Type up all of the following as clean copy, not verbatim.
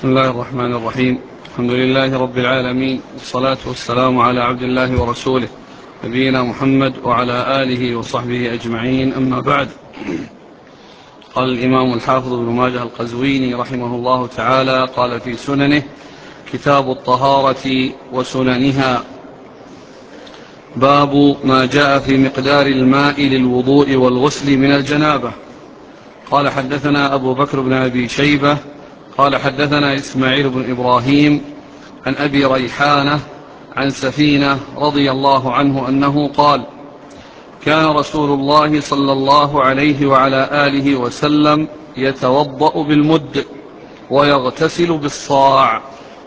بسم الله الرحمن الرحيم. الحمد لله رب العالمين، والصلاة والسلام على عبد الله ورسوله نبينا محمد وعلى آله وصحبه أجمعين، أما بعد. قال الإمام الحافظ ابن ماجه القزويني رحمه الله تعالى قال في سننه: كتاب الطهارة وسننها. باب ما جاء في مقدار الماء للوضوء والغسل من الجنابة. قال حدثنا أبو بكر بن أبي شيبة قال حدثنا إسماعيل بن إبراهيم عن أبي ريحانة عن سفينة رضي الله عنه أنه قال: كان رسول الله صلى الله عليه وعلى آله وسلم يتوضأ بالمد ويغتسل بالصاع.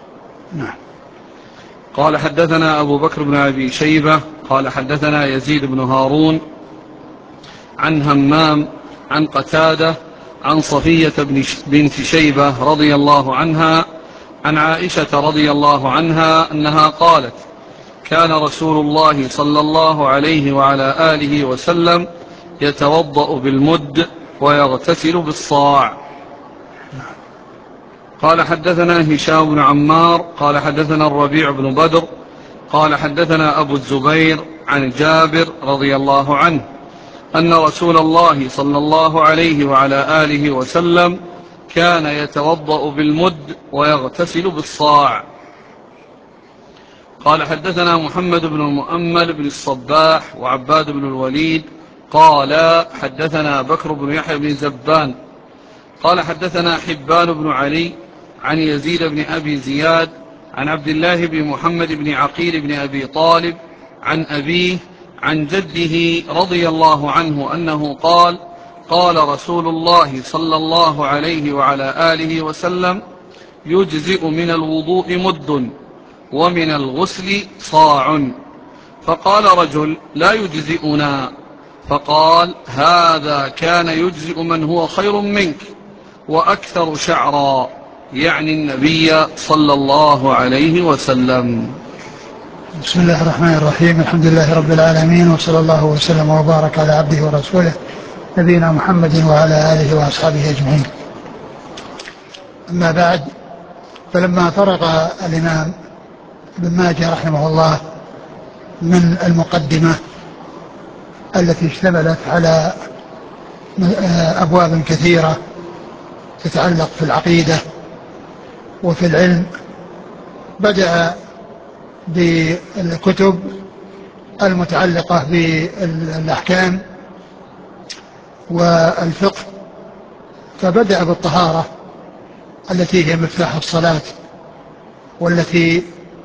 قال حدثنا أبو بكر بن أبي شيبة قال حدثنا يزيد بن هارون عن همام عن قتادة عن صفية بنت شيبة رضي الله عنها عن عائشة رضي الله عنها أنها قالت: كان رسول الله صلى الله عليه وعلى آله وسلم يتوضأ بالمد ويغتسل بالصاع. قال حدثنا هشام بن عمار قال حدثنا الربيع بن بدر قال حدثنا أبو الزبير عن جابر رضي الله عنه أن رسول الله صلى الله عليه وعلى آله وسلم كان يتوضأ بالمد ويغتسل بالصاع. قال حدثنا محمد بن المؤمل بن الصباح وعباد بن الوليد قال حدثنا بكر بن يحيى بن زبان قال حدثنا حبان بن علي عن يزيد بن أبي زياد عن عبد الله بن محمد بن عقيل بن أبي طالب عن أبيه عن جده رضي الله عنه أنه قال: قال رسول الله صلى الله عليه وعلى آله وسلم: يجزئ من الوضوء مد ومن الغسل صاع. فقال رجل: لا يجزئنا. فقال: هذا كان يجزئ من هو خير منك وأكثر شعرا، يعني النبي صلى الله عليه وسلم. بسم الله الرحمن الرحيم. الحمد لله رب العالمين، وصلى الله وسلم وبارك على عبده ورسوله نبينا محمد وعلى آله وأصحابه أجمعين. أما بعد، فلما فرغ الإمام ابن ماجه رحمه الله من المقدمة التي اشتملت على أبواب كثيرة تتعلق في العقيدة وفي العلم، بدأ بالكتب المتعلقة بالأحكام والفقه، فبدأ بالطهارة التي هي مفتاح الصلاة، والتي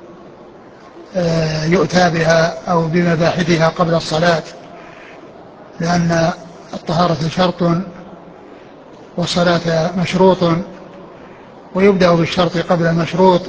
يؤتى بها أو بمباحثها قبل الصلاة، لأن الطهارة شرط والصلاة مشروط، ويبدأ بالشرط قبل المشروط،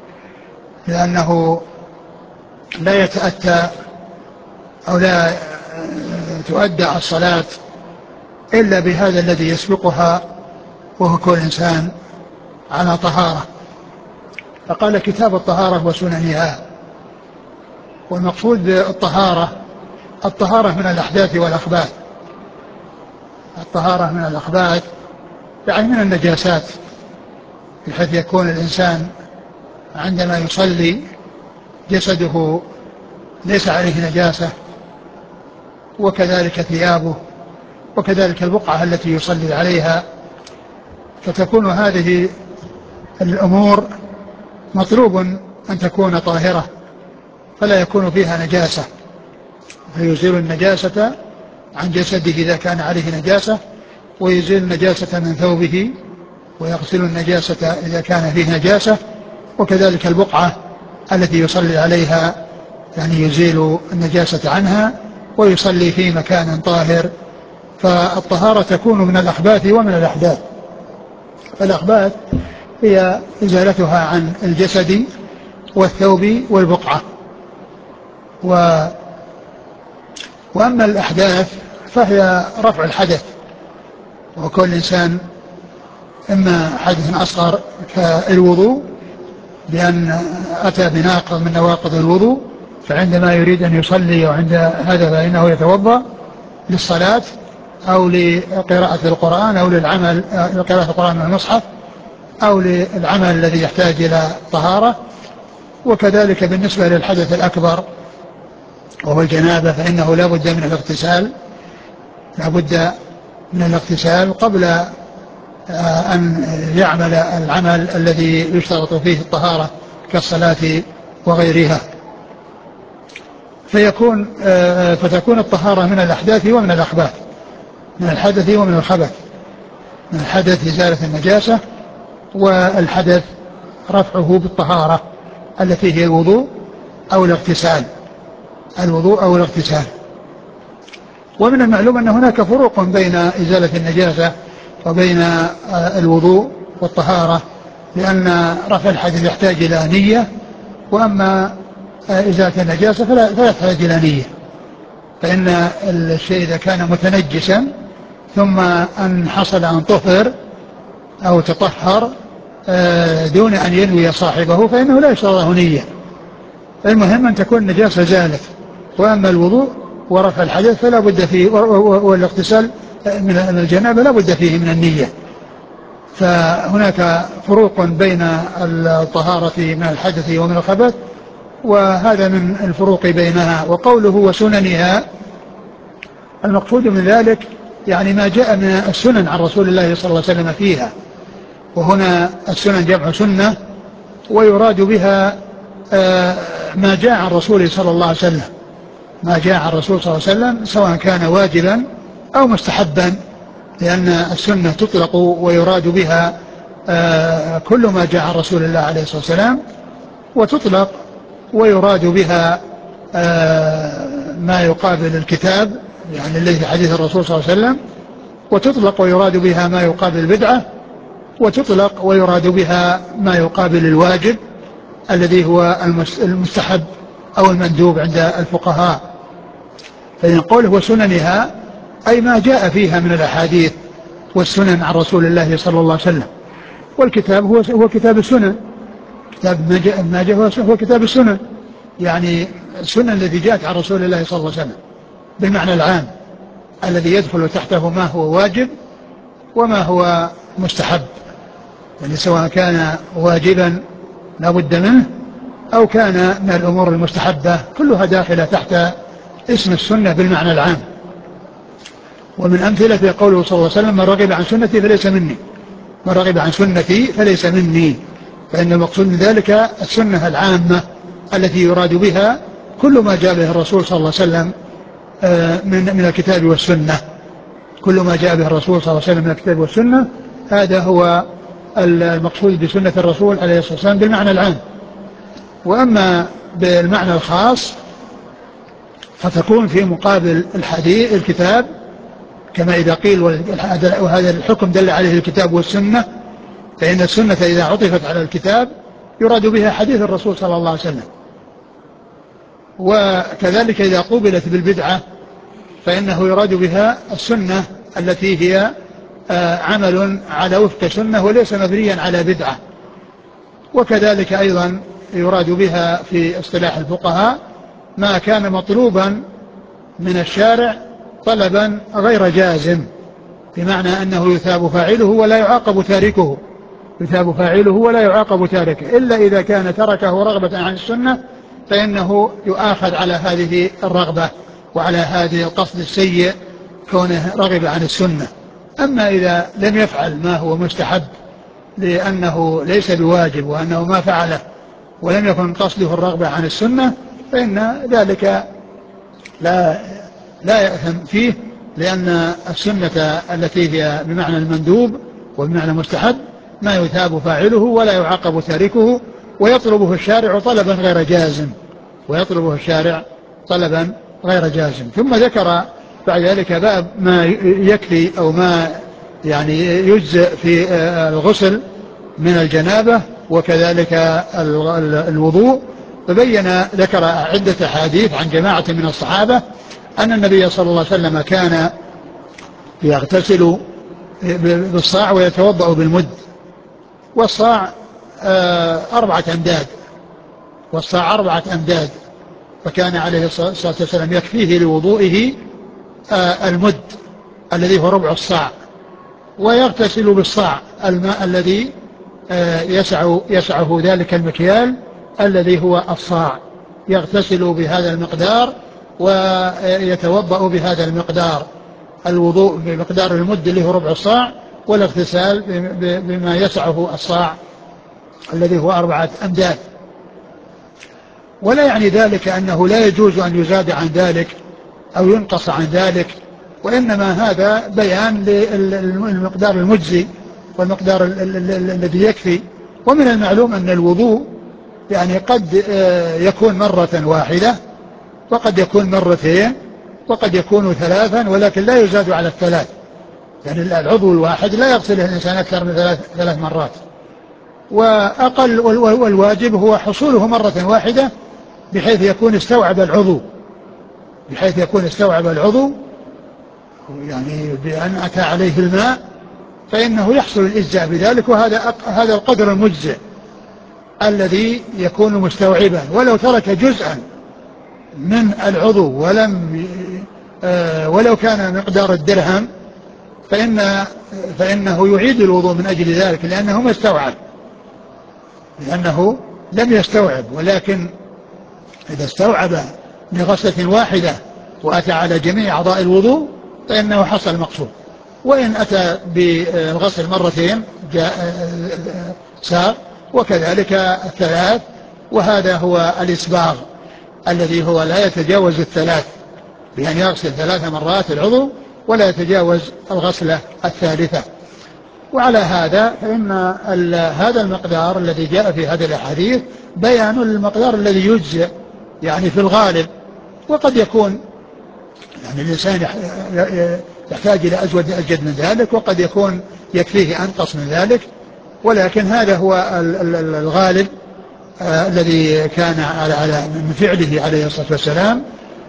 لأنه لا يتأتى أو لا تؤدى الصلاة إلا بهذا الذي يسبقها، وهو كل إنسان على طهارة. فقال: كتاب الطهارة وسننها. والمقصود بالطهارة الطهارة من الأحداث والأخباث. الطهارة من الأخباث يعني من النجاسات، بحيث يكون الإنسان عندما يصلي جسده ليس عليه نجاسة، وكذلك ثيابه، وكذلك البقعة التي يصلي عليها، فتكون هذه الأمور مطلوب أن تكون طاهرة، فلا يكون فيها نجاسة، فيزيل النجاسة عن جسده إذا كان عليه نجاسة، ويزيل النجاسة من ثوبه، ويغسل النجاسة إذا كان فيه نجاسة، وكذلك البقعة التي يصلي عليها يعني يزيل النجاسة عنها ويصلي في مكان طاهر. فالطهارة تكون من الأخباث ومن الأحداث. فالأخباث هي إزالتها عن الجسد والثوب والبقعة، وأما الأحداث فهي رفع الحدث، وكل إنسان إما حدث أصغر كالوضوء بأن أتى بناقض من نواقض الوضوء، فعندما يريد أن يصلي وعند هذا فإنه يتوضأ للصلاة أو لقراءة القرآن أو للعمل لقراءة القرآن من المصحف، أو للعمل الذي يحتاج إلى طهارة. وكذلك بالنسبة للحدث الأكبر وهو الجنابة فإنه لا بد من الاغتسال، لا بد من الاغتسال قبل أن يعمل العمل الذي يشترط فيه الطهارة كالصلاة وغيرها. فتكون الطهارة من الأحداث ومن الأخباث، من الحدث ومن الخبث. من الحدث إزالة النجاسة، والحدث رفعه بالطهارة التي هي الوضوء أو الاغتسال، الوضوء أو الاغتسال. ومن المعلوم أن هناك فروق بين إزالة النجاسة وبين الوضوء والطهارة، لأن رفع الحدث يحتاج إلى نية، وأما إزالة النجاسة فلا يحتاج إلى نية. فإن الشيء إذا كان متنجسا ثم أن حصل أن طهر أو تطهر دون أن ينوي صاحبه فإنه لا يشترط له نية. المهم أن تكون النجاسة زالت. وأما الوضوء ورفع الحدث فلا بد فيه، والاغتسال من الجنابة لا بد فيه من النية. فهناك فروق بين الطهارة من الحدث ومن الخبث، وهذا من الفروق بينها. وقوله وسننها، المقصود من ذلك يعني ما جاء من السنن عن رسول الله صلى الله عليه وسلم فيها. وهنا السنن جمع سنة، ويراد بها ما جاء عن رسوله صلى الله عليه وسلم، ما جاء عن الرسول صلى الله عليه وسلم سواء كان واجبا أو مستحبا، لأن السنة تطلق ويراد بها كل ما جاء عن رسول الله عليه الصلاة والسلام، وتطلق ويراد بها ما يقابل الكتاب يعني الذي في حديث الرسول صلى الله عليه وسلم، وتطلق ويراد بها ما يقابل البدعة، وتطلق ويراد بها ما يقابل الواجب الذي هو المستحب أو المندوب عند الفقهاء. فإن قوله وسننها أي ما جاء فيها من الأحاديث والسنن عن رسول الله صلى الله عليه وسلم. والكتاب هو كتاب السنن، كتاب ما جاء هو كتاب السنن، يعني السنن التي جاءت عن رسول الله صلى الله عليه وسلم بالمعنى العام الذي يدخل تحته ما هو واجب وما هو مستحب، يعني سواء كان واجبا لا بد منه أو كان من الأمور المستحبة، كلها داخلة تحت اسم السنة بالمعنى العام. ومن أمثلة قوله صلى الله عليه وسلم من رغب عن سنتي فليس مني، من رغب عن سنتي فليس مني. فإن المقصود من ذلك السنة العامة التي يراد بها كل ما جاء به الرسول صلى الله عليه وسلم من الكتاب والسنة، كل ما جاء به الرسول صلى الله عليه وسلم من الكتاب والسنة، هذا هو المقصود بسنة الرسول عليه الصلاة والسلام بالمعنى العام. وأما بالمعنى الخاص فتكون في مقابل الحديث الكتاب، كما إذا قيل وهذا الحكم دل عليه الكتاب والسنة، فإن السنة إذا عطفت على الكتاب يراد بها حديث الرسول صلى الله عليه وسلم. وكذلك إذا قوبلت بالبدعة فإنه يراد بها السنة التي هي عمل على وفق سنة وليس مبنيا على بدعة. وكذلك أيضا يراد بها في اصطلاح الفقهاء ما كان مطلوبا من الشارع طلبا غير جازم، بمعنى أنه يثاب فاعله ولا يعاقب تاركه، يثاب فاعله ولا يعاقب تاركه، إلا إذا كان تركه رغبة عن السنة فإنه يؤاخذ على هذه الرغبة وعلى هذه القصد السيء كونه رغب عن السنة. أما إذا لم يفعل ما هو مستحب لأنه ليس بواجب وأنه ما فعله ولم يكن قصده الرغبة عن السنة فإن ذلك لا يأثم فيه، لأن السنة التي هي بمعنى المندوب وبمعنى المستحب ما يثاب فاعله ولا يعاقب تاركه، ويطلبه الشارع طلبا غير جازم، ويطلبه الشارع طلبا غير جازم. ثم ذكر بعد ذلك باب ما يكفي أو ما يعني يجزئ في الغسل من الجنابة وكذلك الوضوء، فبين ذكر عدة حديث عن جماعة من الصحابة أن النبي صلى الله عليه وسلم كان يغتسل بالصاع ويتوضأ بالمد، والصاع 4 أمداد، والصاع 4 أمداد، فكان عليه الصلاة والسلام يكفيه لوضوئه المد الذي هو ربع الصاع، ويغتسل بالصاع الماء الذي يسعه ذلك المكيال الذي هو الصاع، يغتسل بهذا المقدار ويتوضأ بهذا المقدار، الوضوء بمقدار المد اللي هو ربع الصاع، والاغتسال بما يسعه الصاع الذي هو 4 أمداد. ولا يعني ذلك أنه لا يجوز أن يزاد عن ذلك أو ينقص عن ذلك، وإنما هذا بيان للمقدار المجزي والمقدار الذي يكفي. ومن المعلوم أن الوضوء يعني قد يكون مرة واحدة، وقد يكون مرتين، وقد يكون 3، ولكن لا يزاد على 3. يعني العضو الواحد لا يغسله الإنسان أكثر من 3 مرات، وأقل والواجب هو حصوله مرة واحدة بحيث يكون استوعب العضو، يعني بأن أتى عليه الماء فإنه يحصل الإجزاء بذلك، هذا القدر المجزئ الذي يكون مستوعبا. ولو ترك جزءا من العضو ولو كان مقدار الدرهم فإنه يعيد الوضوء من أجل ذلك، لأنه لم يستوعب. ولكن إذا استوعب بغسلة واحدة وأتى على جميع أعضاء الوضوء فإنه حصل المقصود. وإن أتى بالغسل مرتين ساغ، وكذلك 3. وهذا هو الإسباغ الذي هو لا يتجاوز 3، بأن يغسل 3 مرات العضو ولا يتجاوز الغسلة الثالثة. وعلى هذا فإن هذا المقدار الذي جاء في هذه الأحاديث بيان المقدار الذي يجزئ يعني في الغالب. وقد يكون يعني الإنسان يحتاج إلى أجود من ذلك، وقد يكون يكفيه أنقص من ذلك، ولكن هذا هو الغالب الذي كان من فعله عليه الصلاة والسلام،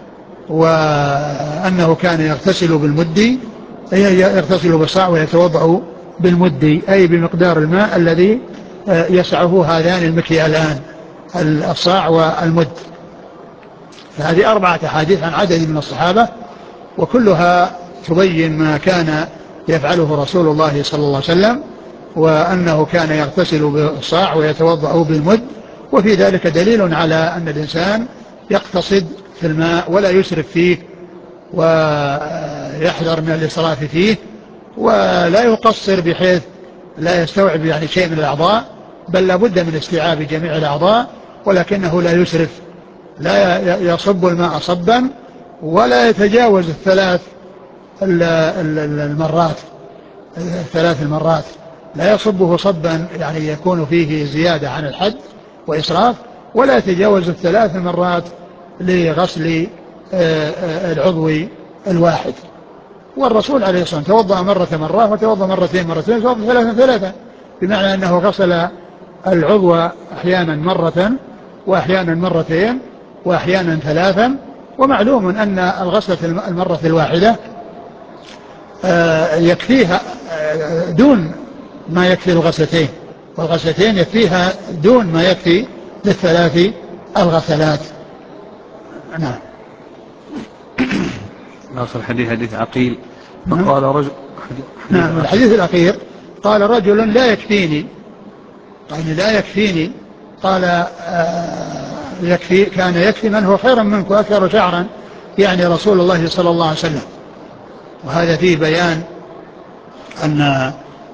وأنه كان يغتسل بالمد، يغتسل بالصاع ويتوضأ بالمد، أي بمقدار الماء الذي يسعه هذان المكيالان الصاع والمد. فهذه 4 أحاديث عن عدد من الصحابة، وكلها تبين ما كان يفعله رسول الله صلى الله عليه وسلم، وأنه كان يغتسل بالصاع ويتوضأ بالمد. وفي ذلك دليل على أن الإنسان يقتصد في الماء ولا يسرف فيه، ويحذر من الإسراف فيه، ولا يقصر بحيث لا يستوعب يعني شيء من الأعضاء، بل لا بد من استيعاب جميع الأعضاء، ولكنه لا يسرف، لا يصب الماء صبا ولا يتجاوز 3 المرات، لا يصبه صبا يعني يكون فيه زيادة عن الحد وإسراف، ولا يتجاوز 3 مرات لغسل العضو الواحد. والرسول عليه الصلاة والسلام توضأ مرة وتوضأ مرتين وتوضأ 3، بمعنى أنه غسل العضو أحيانا مرة، وأحيانا مرتين، وأحيانا 3. ومعلوم أن الغسلة المرة الواحدة يكفيها دون ما يكفي الغسلتين، والغسلتين يكفيها دون ما يكفي ل3 الغسلات. نعم. آخر حديث عقيل فقال رجل. نعم. الحديث الأخير قال رجل لا يكفيني، قال كان يكفي من هو خيرا منك وأكثر شعرا، يعني رسول الله صلى الله عليه وسلم. وهذا فيه بيان أن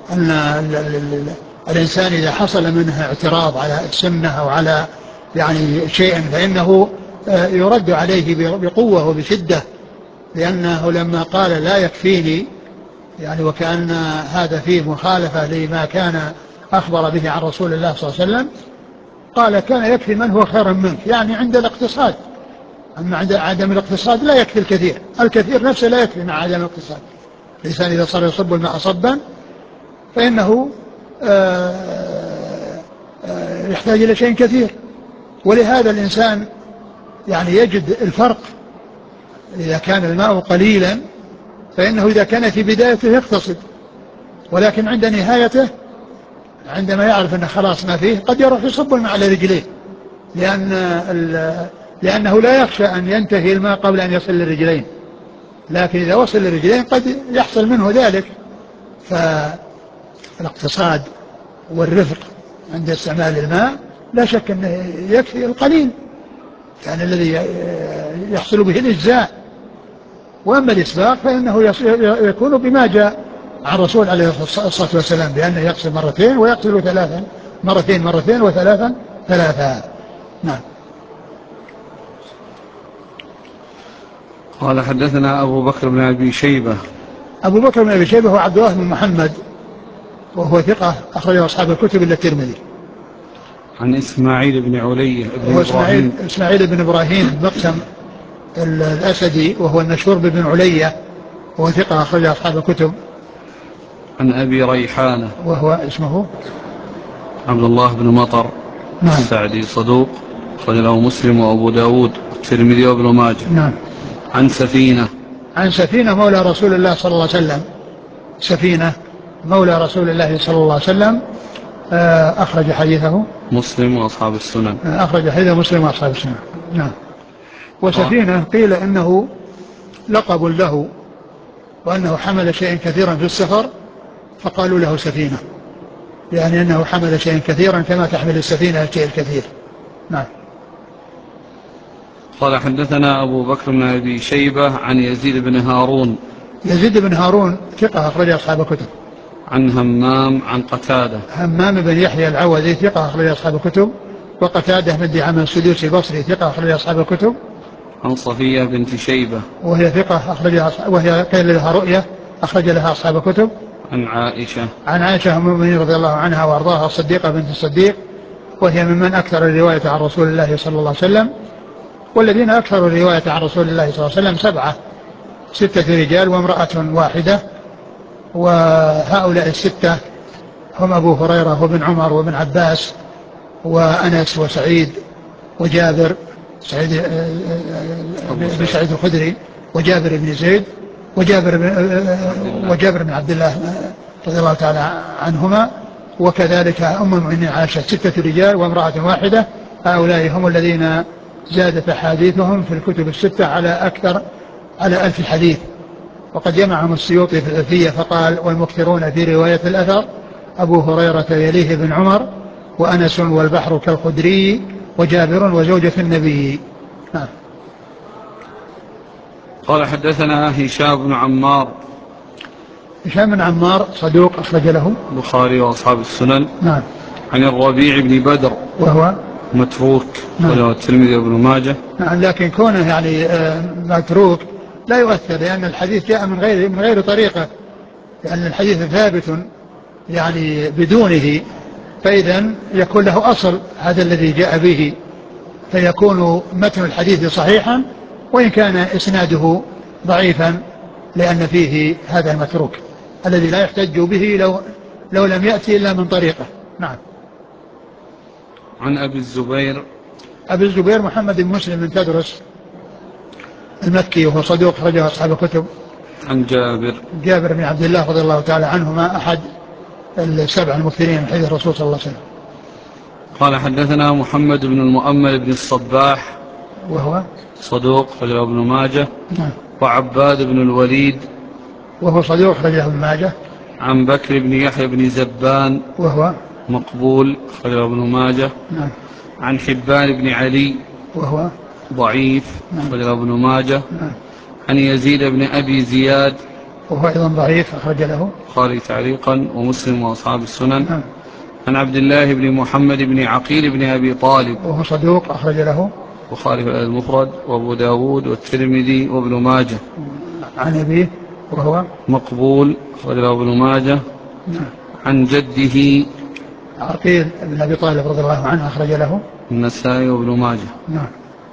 الإنسان إذا حصل منه اعتراض على السنة أو على يعني شيء فإنه يرد عليه بقوة وبشدة، لأنه لما قال لا يكفيني يعني وكأن هذا فيه مخالفة لما كان أخبر به عن رسول الله صلى الله عليه وسلم، قال كان يكفي من هو خيرا منك، يعني عند الاقتصاد. أما عند عدم الاقتصاد لا يكفي الكثير نفسه لا يكفي مع عدم الاقتصاد. الإنسان إذا صار يصب الماء صبا فإنه يحتاج إلى شيء كثير. ولهذا الإنسان يعني يجد الفرق إذا كان الماء قليلا، فإنه إذا كان في بدايته يقتصد، ولكن عند نهايته عندما يعرف أنه خلاص ما فيه قد يروح يصب الماء على رجليه، لأنه لا يخشى أن ينتهي الماء قبل أن يصل للرجلين، لكن إذا وصل للرجلين قد يحصل منه ذلك. فالاقتصاد والرفق عند استعمال الماء لا شك أنه يكفي القليل يعني الذي يحصل به الإجزاء. وأما الإسباغ فإنه يكون بما جاء عن الرسول عليه الصلاة والسلام بأنه يغسل مرتين ويغسل ثلاثا، مرتين وثلاثا ثلاثا. نعم. قال حدثنا أبو بكر بن أبي شيبة. أبو بكر بن أبي شيبة هو عبد الله بن محمد وهو ثقة أخرجه أصحاب الكتب إلا الترمذي. عن إسماعيل بن علية هو إسماعيل بن إبراهيم مقسم الأسدي وهو المشهور بن علية وهو ثقة أخرجه أصحاب الكتب. عن أبي ريحانة وهو اسمه عبد الله بن مطر السعدي صدوق أخرج له مسلم وأبو داود والترمذي وابن ماجه. نعم. عن سفينة مولى رسول الله صلى الله عليه وسلم. سفينة مولى رسول الله صلى الله عليه وسلم أخرج حديثه مسلم وأصحاب السنن. أخرج حديثه مسلم وأصحاب السنن. نعم. وسفينة قيل إنه لقب له وأنه حمل شيئا كثيرا في السفر فقالوا له سفينة، يعني أنه حمل شيئا كثيرا كما تحمل السفينة الشيء الكثير. نعم. قال حدثنا أبو بكر بن أبي شيبة عن يزيد بن هارون. يزيد بن هارون ثقة أخرج أصحاب الكتب. عن همام عن قتادة. همام بن يحيى العوذي ثقة أخرج أصحاب الكتب. وقتادة بن دعامة السدوسي البصري ثقة أخرج أصحاب الكتب. عن صفية بنت شيبة وهي ثقة وهي قيل لها رؤية أخرج لها أصحاب الكتب. عن عائشة أم المؤمنين رضي الله عنها وأرضاها الصديقة بنت الصديق وهي ممن أكثر الرواية عن رسول الله صلى الله عليه وسلم. والذين أكثروا الرواية عن رسول الله صلى الله عليه وسلم 6 رجال وامرأة واحدة، وهؤلاء 6 هم أبو هريرة وابن عمر وابن عباس وأنس وسعيد وجابر سعيد بن سعيد الخدري وجابر بن زيد وجابر بن عبد الله رضي الله تعالى عنهما، وكذلك أم المؤمنين عائشة 6 رجال وامرأة واحدة. هؤلاء هم الذين زادت أحاديثهم في الكتب 6 على 1000 حديث. وقد جمعهم السيوطي في الألفية فقال: والمكثرون في رواية الأثر أبو هريرة يليه ابن عمر وأنس والبحر كالخدري وجابر وزوجة النبي. قال حدثنا هشام بن عمار. هشام بن عمار صدوق أخرج له البخاري وأصحاب السنن. نعم. عن الربيع بن بدر وهو متروك وله الترمذي وابن ماجه. نعم. لكن كونه يعني متروك لا يؤثر لأن الحديث جاء من غير طريقة، لأن الحديث ثابت يعني بدونه، فإذا يكون له أصل هذا الذي جاء به، فيكون متن الحديث صحيحا وإن كان إسناده ضعيفا لأن فيه هذا المتروك الذي لا يحتج به لو لم يأتي إلا من طريقه. نعم. عن أبي الزبير محمد بن مسلم بن تدرس المكي وهو صدوق أخرجه أصحاب الكتب. عن جابر بن عبد الله رضي الله تعالى عنهما أحد 7 المكثرين من حديث الرسول صلى الله عليه وسلم. قال حدثنا محمد بن المؤمل بن الصباح وهو صدوق أخرجه ابن ماجه. نعم. وعباد بن الوليد وهو صدوق أخرجه ابن ماجه. عن بكر بن يحيى بن زبان وهو مقبول أخرجه ابن ماجه. نعم. عن حبان بن علي وهو ضعيف أخرجه ابن ماجه. نعم. عن يزيد بن أبي زياد وهو أيضا ضعيف أخرج له البخاري تعليقا ومسلم وأصحاب السنن. نعم. عن عبد الله بن محمد بن عقيل بن أبي طالب وهو صدوق أخرج له البخاري في المفرد وأبو داود والترمذي وابن ماجه. عن أبيه وهو مقبول أخرج له ابن ماجه. نعم. عن جده عقيل بن أبي طالب رضي الله عنه أخرج له النسائي وابن ماجه. نعم.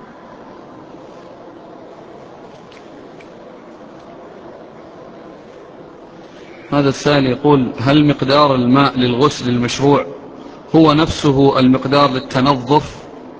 هذا السائل يقول: هل مقدار الماء للغسل المشروع هو نفسه المقدار للتنظف؟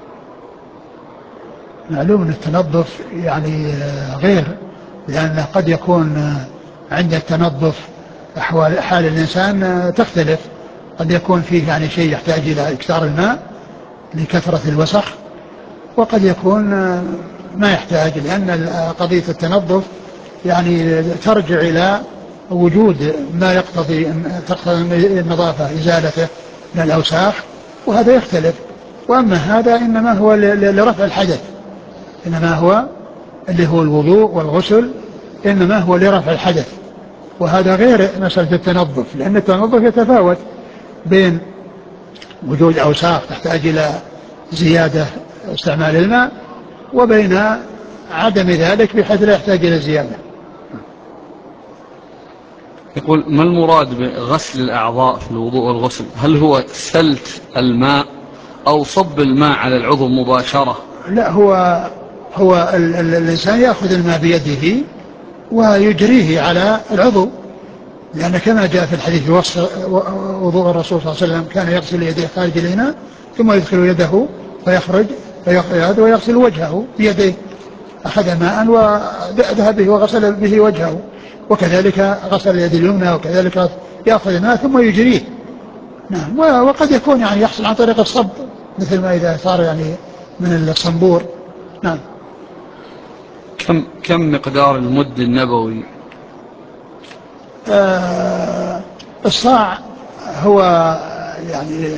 معلوم أن التنظف يعني غير، لأن قد يكون عند التنظف حال الإنسان تختلف، قد يكون فيه يعني شيء يحتاج إلى إكثار الماء لكثرة الوسخ، وقد يكون ما يحتاج، لأن قضية التنظف يعني ترجع إلى وجود ما تقتضي النظافة إزالته من الأوساخ وهذا يختلف. وأما هذا إنما هو لرفع الحدث، إنما هو اللي هو الوضوء والغسل إنما هو لرفع الحدث، وهذا غير مسألة التنظف، لأن التنظف يتفاوت بين وجود أوساخ تحتاج إلى زيادة استعمال الماء وبين عدم ذلك بحيث لا يحتاج إلى زيادة. يقول: ما المراد بغسل الأعضاء في الوضوء والغسل؟ هل هو سلت الماء أو صب الماء على العضو مباشرة؟ لا، هو الإنسان يأخذ الماء بيده ويجريه على العضو، لأن كما جاء في الحديث وصف وضوء الرسول صلى الله عليه وسلم كان يغسل يديه خارج الإناء ثم يدخل يده فيخرج ويغسل وجهه بيديه، أخذ ماء وذهب به وغسل به وجهه، وكذلك غسل اليد اليمنى، وكذلك يأخذ الماء ثم يجريه. نعم. وقد يكون يعني يحصل عن طريق الصب، مثل ما إذا صار يعني من الصنبور. نعم. كم مقدار المد النبوي؟ الصاع هو يعني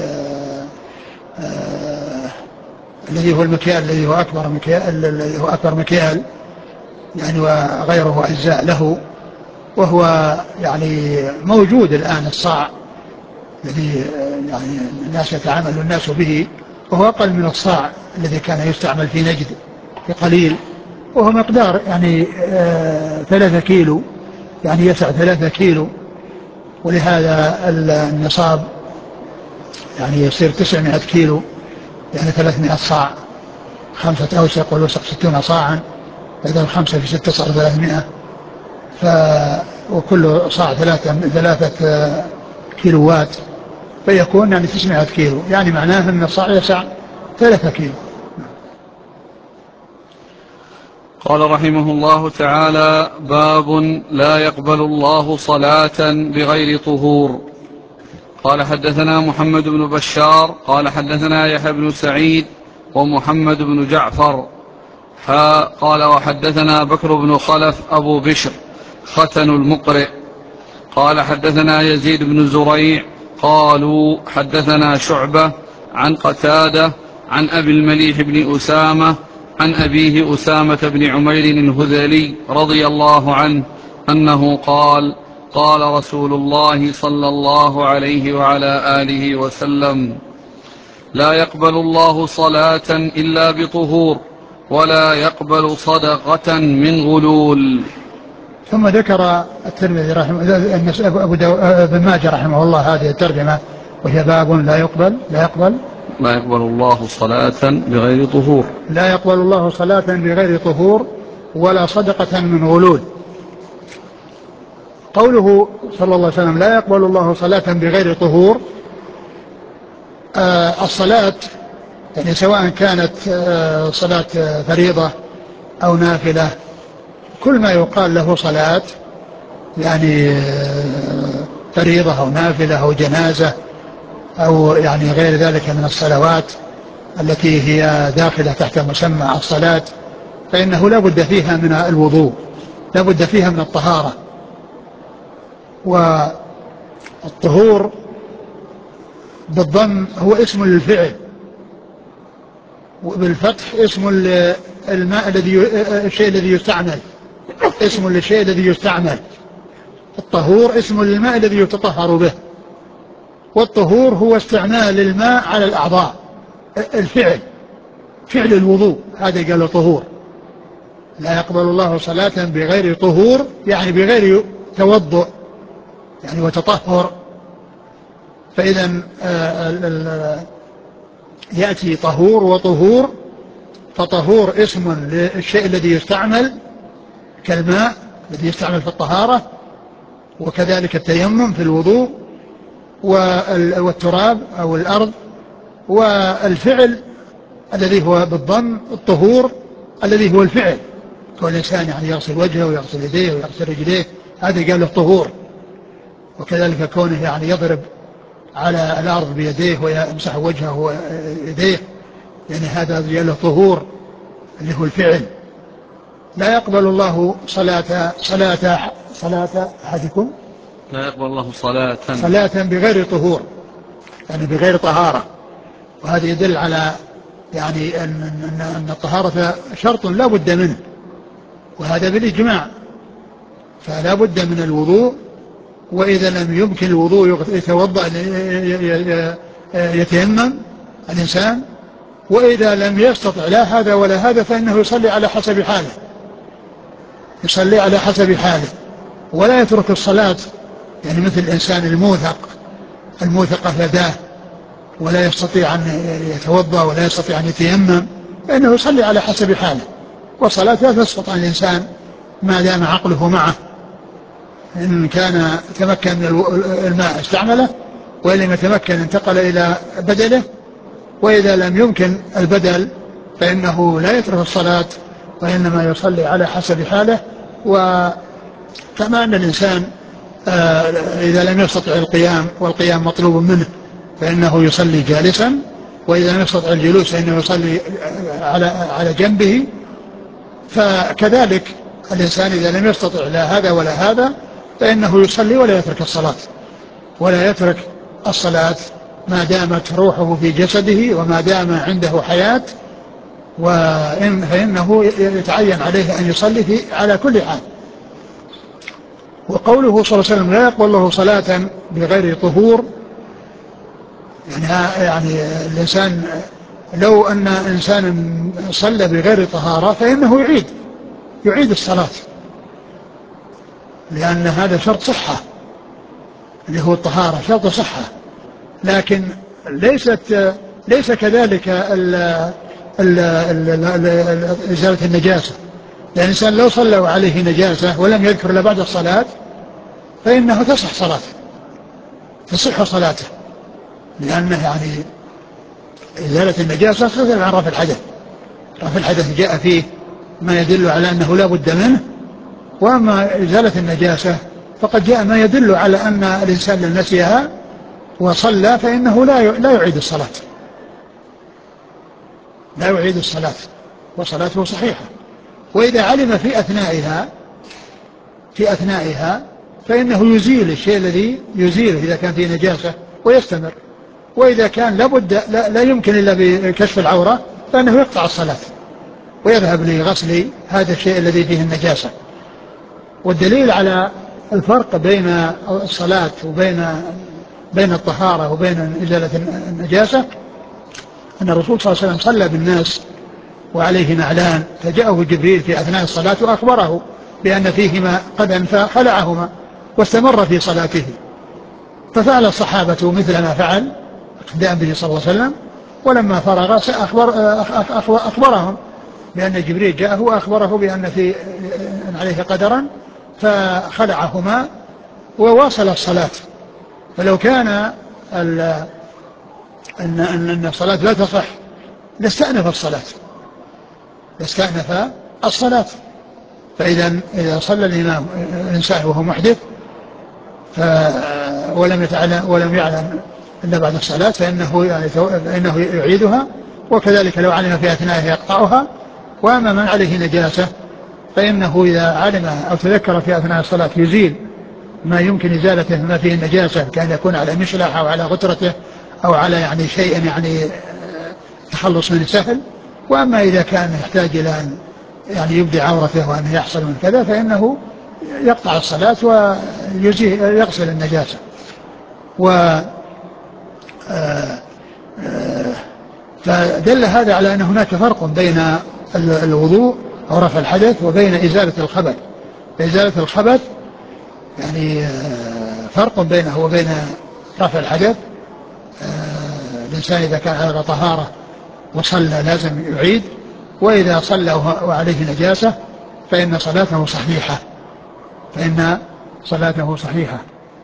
الذي هو المكيال، الذي هو أكبر مكيال، الذي هو أكبر مكيال يعني، وغيره أجزاء له، وهو يعني موجود الآن الصاع الذي يعني الناس يتعامل الناس به، وهو أقل من الصاع الذي كان يستعمل في نجد بقليل، وهو مقدار يعني 3 كيلو، يعني يسع 3 كيلو، ولهذا النصاب يعني يصير 900 كيلو، يعني 300 صاع، 5 أوسق والوسق 60 صاعا، فإذا 5 في 6 صار 300، وكل صاع 3 كيلوات، فيكون يعني 900 كيلو، يعني معناه أن الصاع يسع 3 كيلو. قال رحمه الله تعالى: باب لا يقبل الله صلاة بغير طهور. قال: حدثنا محمد بن بشار قال حدثنا يحيى بن سعيد ومحمد بن جعفر قال: وحدثنا بكر بن خلف أبو بشر ختن المقرئ قال: حدثنا يزيد بن زريع قالوا: حدثنا شعبة عن قتادة عن أبي المليح بن أسامة عن أبيه أسامة بن عمير الهذلي رضي الله عنه أنه قال: قال رسول الله صلى الله عليه وعلى آله وسلم: لا يقبل الله صلاة إلا بطهور ولا يقبل صدقة من غلول. ثم ذكر الترمذي رحمه ابن ماجه رحمه الله هذه الترجمة، وهي باب لا يقبل الله صلاة بغير طهور، لا يقبل الله صلاة بغير طهور ولا صدقة من غلول. قوله صلى الله عليه وسلم لا يقبل الله صلاة بغير طهور، الصلاة يعني سواء كانت صلاة فريضة أو نافلة، كل ما يقال له صلاة يعني فريضة أو نافلة أو جنازة أو يعني غير ذلك من الصلوات التي هي داخلة تحت مسمى الصلاة، فإنه لا بد فيها من الوضوء، لا بد فيها من الطهارة. والطهور بالضم هو اسم للفعل، وبالفتح اسم الماء الشيء الذي يستعمل، اسم للشيء الذي يستعمل. الطهور اسم للماء الذي يتطهر به، والطهور هو استعمال الماء على الأعضاء، الفعل، فعل الوضوء، هذا قال طهور. لا يقبل الله صلاة بغير طهور، يعني بغير توضؤ يعني وتطهر. فإذا يأتي طهور وطهور، فطهور اسم للشيء الذي يستعمل كالماء الذي يستعمل في الطهارة، وكذلك التيمم في الوضوء، والتراب أو الأرض، والفعل الذي هو بالضم الطهور الذي هو الفعل، كل إنسان يعني يغسل وجهه ويغسل يديه ويغسل رجليه، هذا قال له طهور. وكذلك كونه يعني يضرب على الأرض بيديه ويمسح وجهه ويديه، يعني هذا قال له طهور اللي هو الفعل. لا يقبل الله صلاة أحدكم، لا يقبل الله صلاة بغير طهور، يعني بغير طهارة، وهذا يدل على يعني أن الطهارة شرط لا بد منه، وهذا بالإجماع، فلا بد من الوضوء، وإذا لم يمكن الوضوء يتوضأ يتيمم الإنسان، وإذا لم يستطع لا هذا ولا هذا فإنه يصلي على حسب حاله، يصلي على حسب حاله ولا يترك الصلاة، يعني مثل الإنسان الموثقة يداه ولا يستطيع أن يتوضأ ولا يستطيع أن يتيمم، فإنه يصلي على حسب حاله، والصلاة لا تسقط عن الإنسان ما دام عقله معه، إن كان تمكن من الماء استعمله، وإن لم يتمكن انتقل إلى بدله، وإذا لم يمكن البدل فإنه لا يترك الصلاة وإنما يصلي على حسب حاله. وكما أن الإنسان إذا لم يستطع القيام والقيام مطلوب منه فإنه يصلي جالسا، وإذا لم يستطع الجلوس فإنه يصلي على جنبه، فكذلك الإنسان إذا لم يستطع لا هذا ولا هذا فإنه يصلي ولا يترك الصلاة، ولا يترك الصلاة ما دامت روحه في جسده وما دام عنده حياة، فإنه يتعين عليه أن يصلي على كل حال. وقوله صلى الله عليه وسلم لا يقبل الله صلاة بغير طهور، يعني الإنسان لو أن إنسانا صلى بغير طهارة فإنه يعيد الصلاة، لأن هذا شرط صحة اللي هو الطهارة، شرط صحة، لكن ليس كذلك إزالة النجاسة، لأن الإنسان لو صلى عليه نجاسة ولم يذكر إلا بعد الصلاة فإنه تصح صلاته، لأنه يعني إزالة النجاسة تختلف عن رفع الحدث. رفع الحدث جاء فيه ما يدل على أنه لا بد منه، وأما إزالة النجاسة فقد جاء ما يدل على أن الإنسان لو نسيها وصلى فإنه لا يعيد الصلاة، لا يعيد الصلاة وصلاته صحيحة. وإذا علم في أثنائها فإنه يزيل الشيء الذي يزيله إذا كان فيه نجاسة ويستمر، وإذا كان لا يمكن إلا بكشف العورة فإنه يقطع الصلاة ويذهب لغسل هذا الشيء الذي فيه النجاسة. والدليل على الفرق بين الصلاة بين الطهارة وبين إزالة النجاسة أن الرسول صلى الله عليه وسلم صلى بالناس وعليه نعلان، فجاءه جبريل في أثناء الصلاة وأخبره بأن فيهما قدم فخلعهما واستمر في صلاته، ففعل الصحابة مثل ما فعل اقتداء به صلى الله عليه وسلم، ولما فرغ أخبرهم بأن جبريل جاءه وأخبره بأن عليه قدرا فخلعهما وواصل الصلاة. فلو كان أن الصلاة لا تصح لاستأنف الصلاة. فإذا صلى الإمام الإنسان وهو محدث ولم يعلم إلا بعد الصلاة فإنه يعيدها، وكذلك لو علم في أثنائها يقطعها. وأما من عليه نجاسة فإنه إذا علم أو تذكر في أثناء الصلاة يزيل ما يمكن إزالته ما فيه النجاسة، كان يكون على مشلح أو على غترته أو على يعني شيء يعني تخلص منه سهل. وأما إذا كان يحتاج إلى أن يعني يبدي عورته وأن يحصل من كذا فإنه يقطع الصلاة ويغسل النجاسة. فدل هذا على أن هناك فرق بين الوضوء أو رفع الحدث وبين إزالة الخبث. فإزالة الخبث يعني فرق بينه وبين رفع الحدث. الإنسان إذا كان على طهارة وصلى لازم يعيد، وإذا صلى وعليه نجاسة فإن صلاته صحيحة.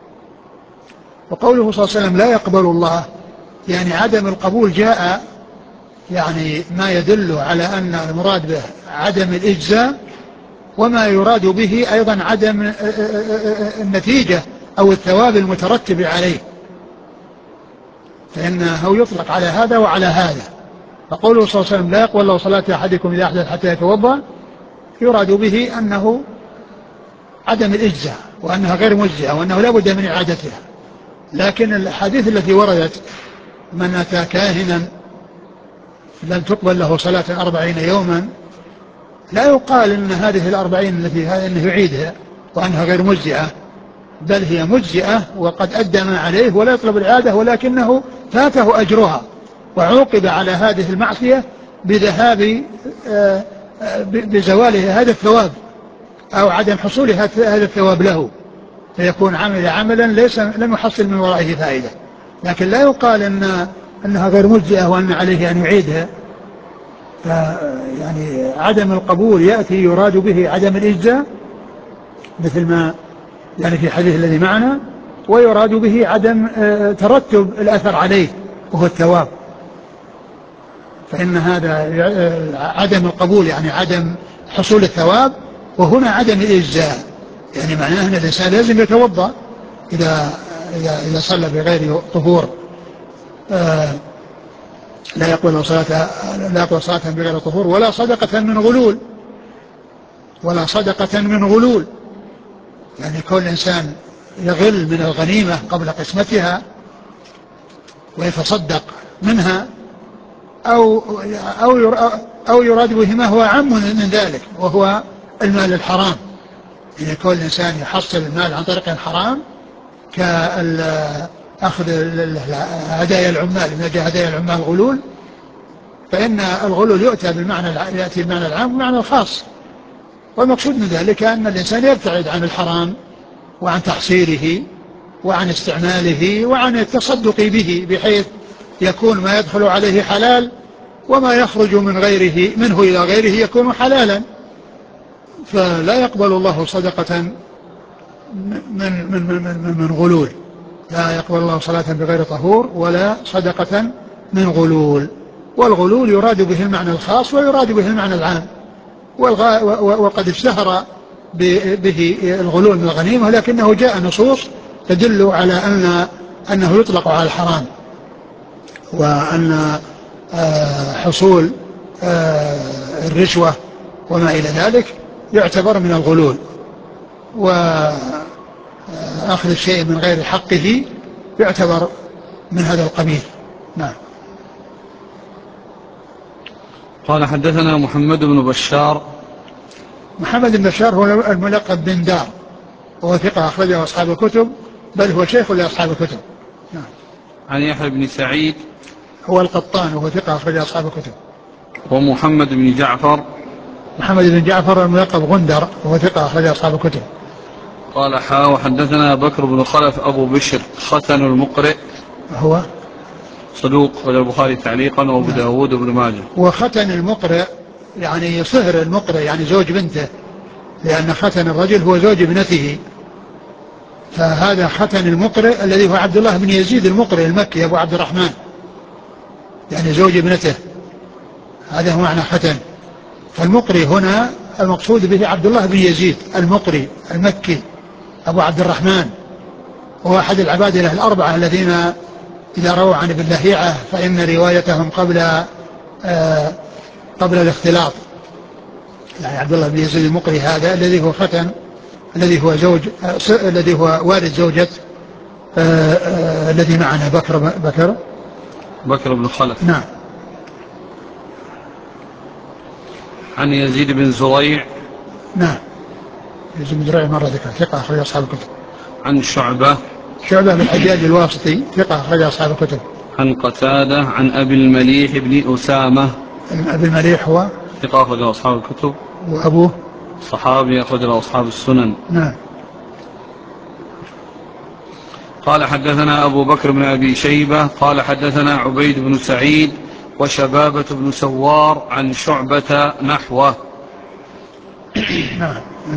وقوله صلى الله عليه وسلم لا يقبل الله، يعني عدم القبول جاء يعني ما يدل على أن المراد به عدم الإجزاء، وما يراد به أيضا عدم النتيجة أو الثواب المترتب عليه، فإنه يطلق على هذا وعلى هذا. فقوله صلى الله عليه وسلم لا يقبل الله صلاة أحدكم إذا أحدث حتى يتوضأ يراد به أنه عدم الإجزاء وأنها غير مجزئة وأنه لا بد من إعادتها. لكن الحديث التي وردت من أتى كاهنا لم تقبل له صلاة 40 يوما، لا يقال إن هذه 40 التي أنه يعيدها وأنها غير مجزئة، بل هي مجزئة وقد أدى ما عليه ولا يطلب العادة، ولكنه فاته أجرها وعوقب على هذه المعصية بذهاب بزواله هذا الثواب أو عدم حصول هذا الثواب له، فيكون عمل عملا لم يحصل من ورائه فائدة. لكن لا يقال أنها غير مجزئة وأن عليه أن يعيدها. يعني عدم القبول يأتي يراد به عدم الإجزاء مثل ما يعني في الحديث الذي معنا، ويراد به عدم ترتب الأثر عليه وهو الثواب. فإن هذا عدم القبول يعني عدم حصول الثواب، وهنا عدم الإجزاء، يعني معناه أن الإنسان لازم يتوضأ إذا صلى بغير طهور، لا يقبل صلاة بغير طهور، ولا صدقة من غلول، يعني كل إنسان يغل من الغنيمة قبل قسمتها ويتصدق منها أو يراد به ما هو عام من ذلك وهو المال الحرام، يعني كل إنسان يحصل المال عن طريق الحرام كأخذ هدايا العمال، من أجل هدايا العمال غلول، فإن الغلول يأتي بالمعنى العام والمعنى الخاص. والمقصود من ذلك أن الإنسان يبتعد عن الحرام وعن تحصيله وعن استعماله وعن التصدق به، بحيث يكون ما يدخل عليه حلال وما يخرج منه إلى غيره يكون حلالا. فلا يقبل الله صدقة من غلول، لا يقبل الله صلاة بغير طهور ولا صدقة من غلول. والغلول يراد به المعنى الخاص ويراد به المعنى العام، وقد اشتهر به الغلول من الغنيمة، لكنه جاء نصوص تدل على أنه يطلق على الحرام، وأن حصول الرشوة وما إلى ذلك يعتبر من الغلول، وأخذ الشيء من غير حقه يعتبر من هذا القبيل. نعم. قال حدثنا محمد بن بشار. محمد بن بشار هو الملقب بن دار، وهو ثقة أخرجه أصحاب الكتب، بل هو شيخ لأصحاب الكتب. نعم. عن يحيى بن سعيد هو القطان، وهو ثقة أخرجه أصحاب الكتب. ومحمد بن جعفر. محمد بن جعفر الملقب غندر، وهو ثقة أخرجه أصحاب الكتب. قال وحدثنا بكر بن خلف أبو بشر ختن المقرئ، هو صدوق، وله البخاري تعليقا وابو داود وابن ماجه. وختن المقرئ يعني صهر المقرئ، يعني زوج بنته، لأن ختن الرجل هو زوج ابنته، فهذا ختن المقرئ الذي هو عبد الله بن يزيد المقرئ المكي أبو عبد الرحمن، يعني زوج ابنته، هذا هو معنى ختن. فالمقرئ هنا المقصود به عبد الله بن يزيد المقرئ المكي أبو عبد الرحمن، وهو أحد العبادلة الأربعة الذين إذا رووا عن ابن لهيعة فإن روايتهم قبل الاختلاط. يعني عبد الله بن يزيد المقري هذا الذي هو ختن، الذي هو والد زوجة الذي معنا بكر بن خلف. نعم. عن يزيد بن زريع. نعم. يزيد بن زريع مرة ذكر، ثقة أخرج أصحاب الكتب. عن شعبة بن الحجاج الواسطي، ثقة أخرج أصحاب الكتب. عن قتادة عن أبي المليح بن أسامة. أبي المليح هو ثقة أخرج أصحاب الكتب. وأبوه صحابي أخرج أصحاب السنن. نعم. قال حدثنا أبو بكر بن أبي شيبة قال حدثنا عبيد بن سعيد وشبابة بن سوار عن شعبة نحوه. نعم.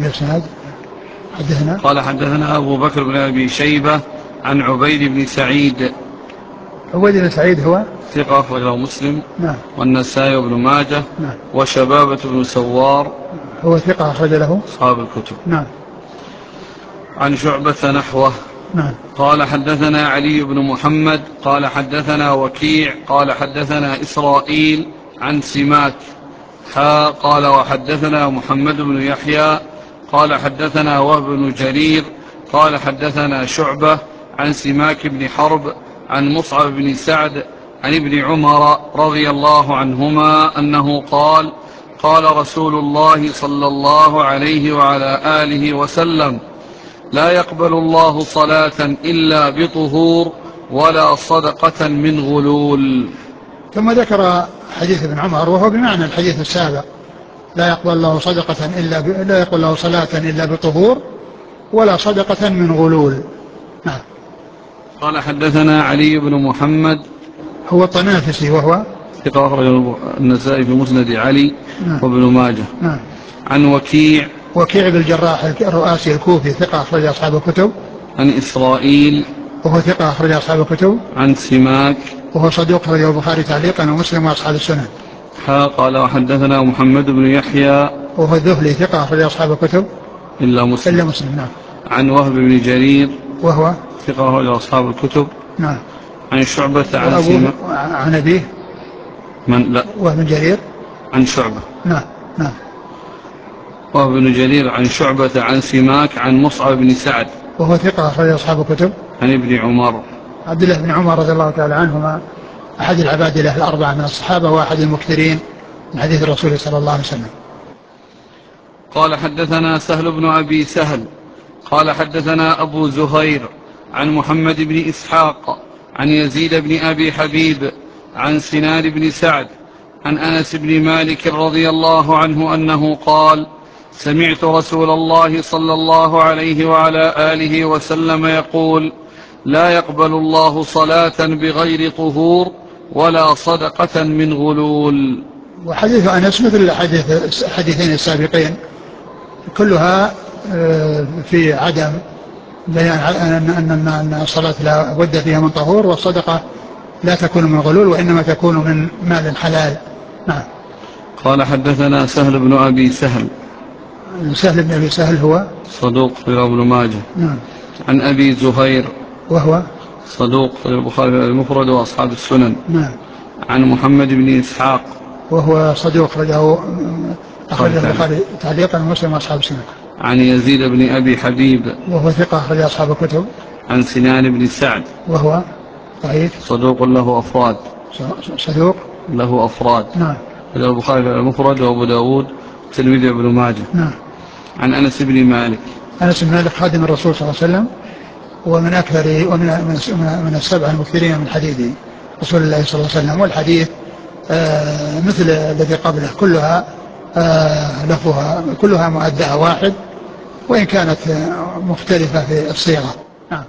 حدثنا قال حدثنا أبو بكر بن أبي شيبة عن عبيد بن سعيد. عبيد بن سعيد هو ثقة أخرجه مسلم. نعم. والنسائي وابن ماجه. نعم. وشبابة بن سوار هو ثقة أخرج له أصحاب الكتب. نعم. عن شعبة نحوه. نعم. قال حدثنا علي بن محمد قال حدثنا وكيع قال حدثنا إسرائيل عن سماك قال وحدثنا محمد بن يحيى قال حدثنا وهب بن جرير قال حدثنا شعبة عن سماك بن حرب عن مصعب بن سعد عن ابن عمر رضي الله عنهما أنه قال قال رسول الله صلى الله عليه وعلى آله وسلم لا يقبل الله صلاة إلا بطهور ولا صدقة من غلول. ثم ذكر حديث ابن عمر وهو بمعنى الحديث السابق، لا يقبل الله لا يقبل الله صلاة إلا بطهور ولا صدقة من غلول. نعم. قال حدثنا علي بن محمد هو الطنافسي وهو ثقة أخرجه النسائي في مسند علي. نعم. وابن ماجه. نعم. عن وكيع بن الجراح الرؤاسي الكوفي ثقة أخرج أصحاب الكتب. عن إسرائيل وهو ثقة أخرج أصحاب الكتب. عن سماك وهو صدوق أخرجه البخاري تعليقا ومسلم وأصحاب السنن. قال وحدثنا محمد بن يحيى وهو الذهلي ثقة أخرج أصحاب الكتب إلا مسلم. نعم. عن وهب بن جرير وهو ثقة أخرج أصحاب الكتب. نعم. عن شعبة عن سماك عن أبيه من لا وهب بن جرير عن شعبة. نعم. نعم. وهب بن جرير عن شعبة عن سماك عن مصعب بن سعد وهو ثقة أخرج أصحاب الكتب. عن ابن عمر عبد الله بن عمر رضي الله تعالى عنهما أحد العبادلة الأربعة من الصحابة وأحد المكثرين من حديث الرسول صلى الله عليه وسلم. قال حدثنا سهل بن أبي سهل قال حدثنا أبو زهير عن محمد بن إسحاق عن يزيد بن أبي حبيب عن سنان بن سعد عن أنس بن مالك رضي الله عنه أنه قال سمعت رسول الله صلى الله عليه وعلى آله وسلم يقول لا يقبل الله صلاة بغير طهور ولا صدقة من غلول. وحديث أنس مثل الحديثين السابقين كلها في عدم بيان أن الصلاة لا بد فيها من طهور، والصدقة لا تكون من غلول وإنما تكون من مال حلال. نعم. قال حدثنا سهل بن أبي سهل. سهل بن أبي سهل هو صدوق في ابن ماجه. نعم. عن أبي زهير وهو صدوق في البخاري المفرد وأصحاب السنن. نعم. عن محمد بن إسحاق وهو صدوق أخرجه البخاري تعليقا ومسلم وأصحاب السنن. عن يزيد بن أبي حبيب وهو ثقة أخرج أصحاب الكتب. عن سنان بن سعد وهو ضعيف صدوق له أفراد. صدوق له أفراد. نعم. البخاري المفرد وأبو داود والترمذي وابن ماجه. نعم. عن أنس بن مالك. أنس بن مالك خادم الرسول صلى الله عليه وسلم ومن أكثر ومن السبعة المكثرين من حديث رسول الله صلى الله عليه وسلم. والحديث مثل الذي قبله كلها لفظها كلها مؤدها واحد وإن كانت مختلفة في الصيغة. نعم.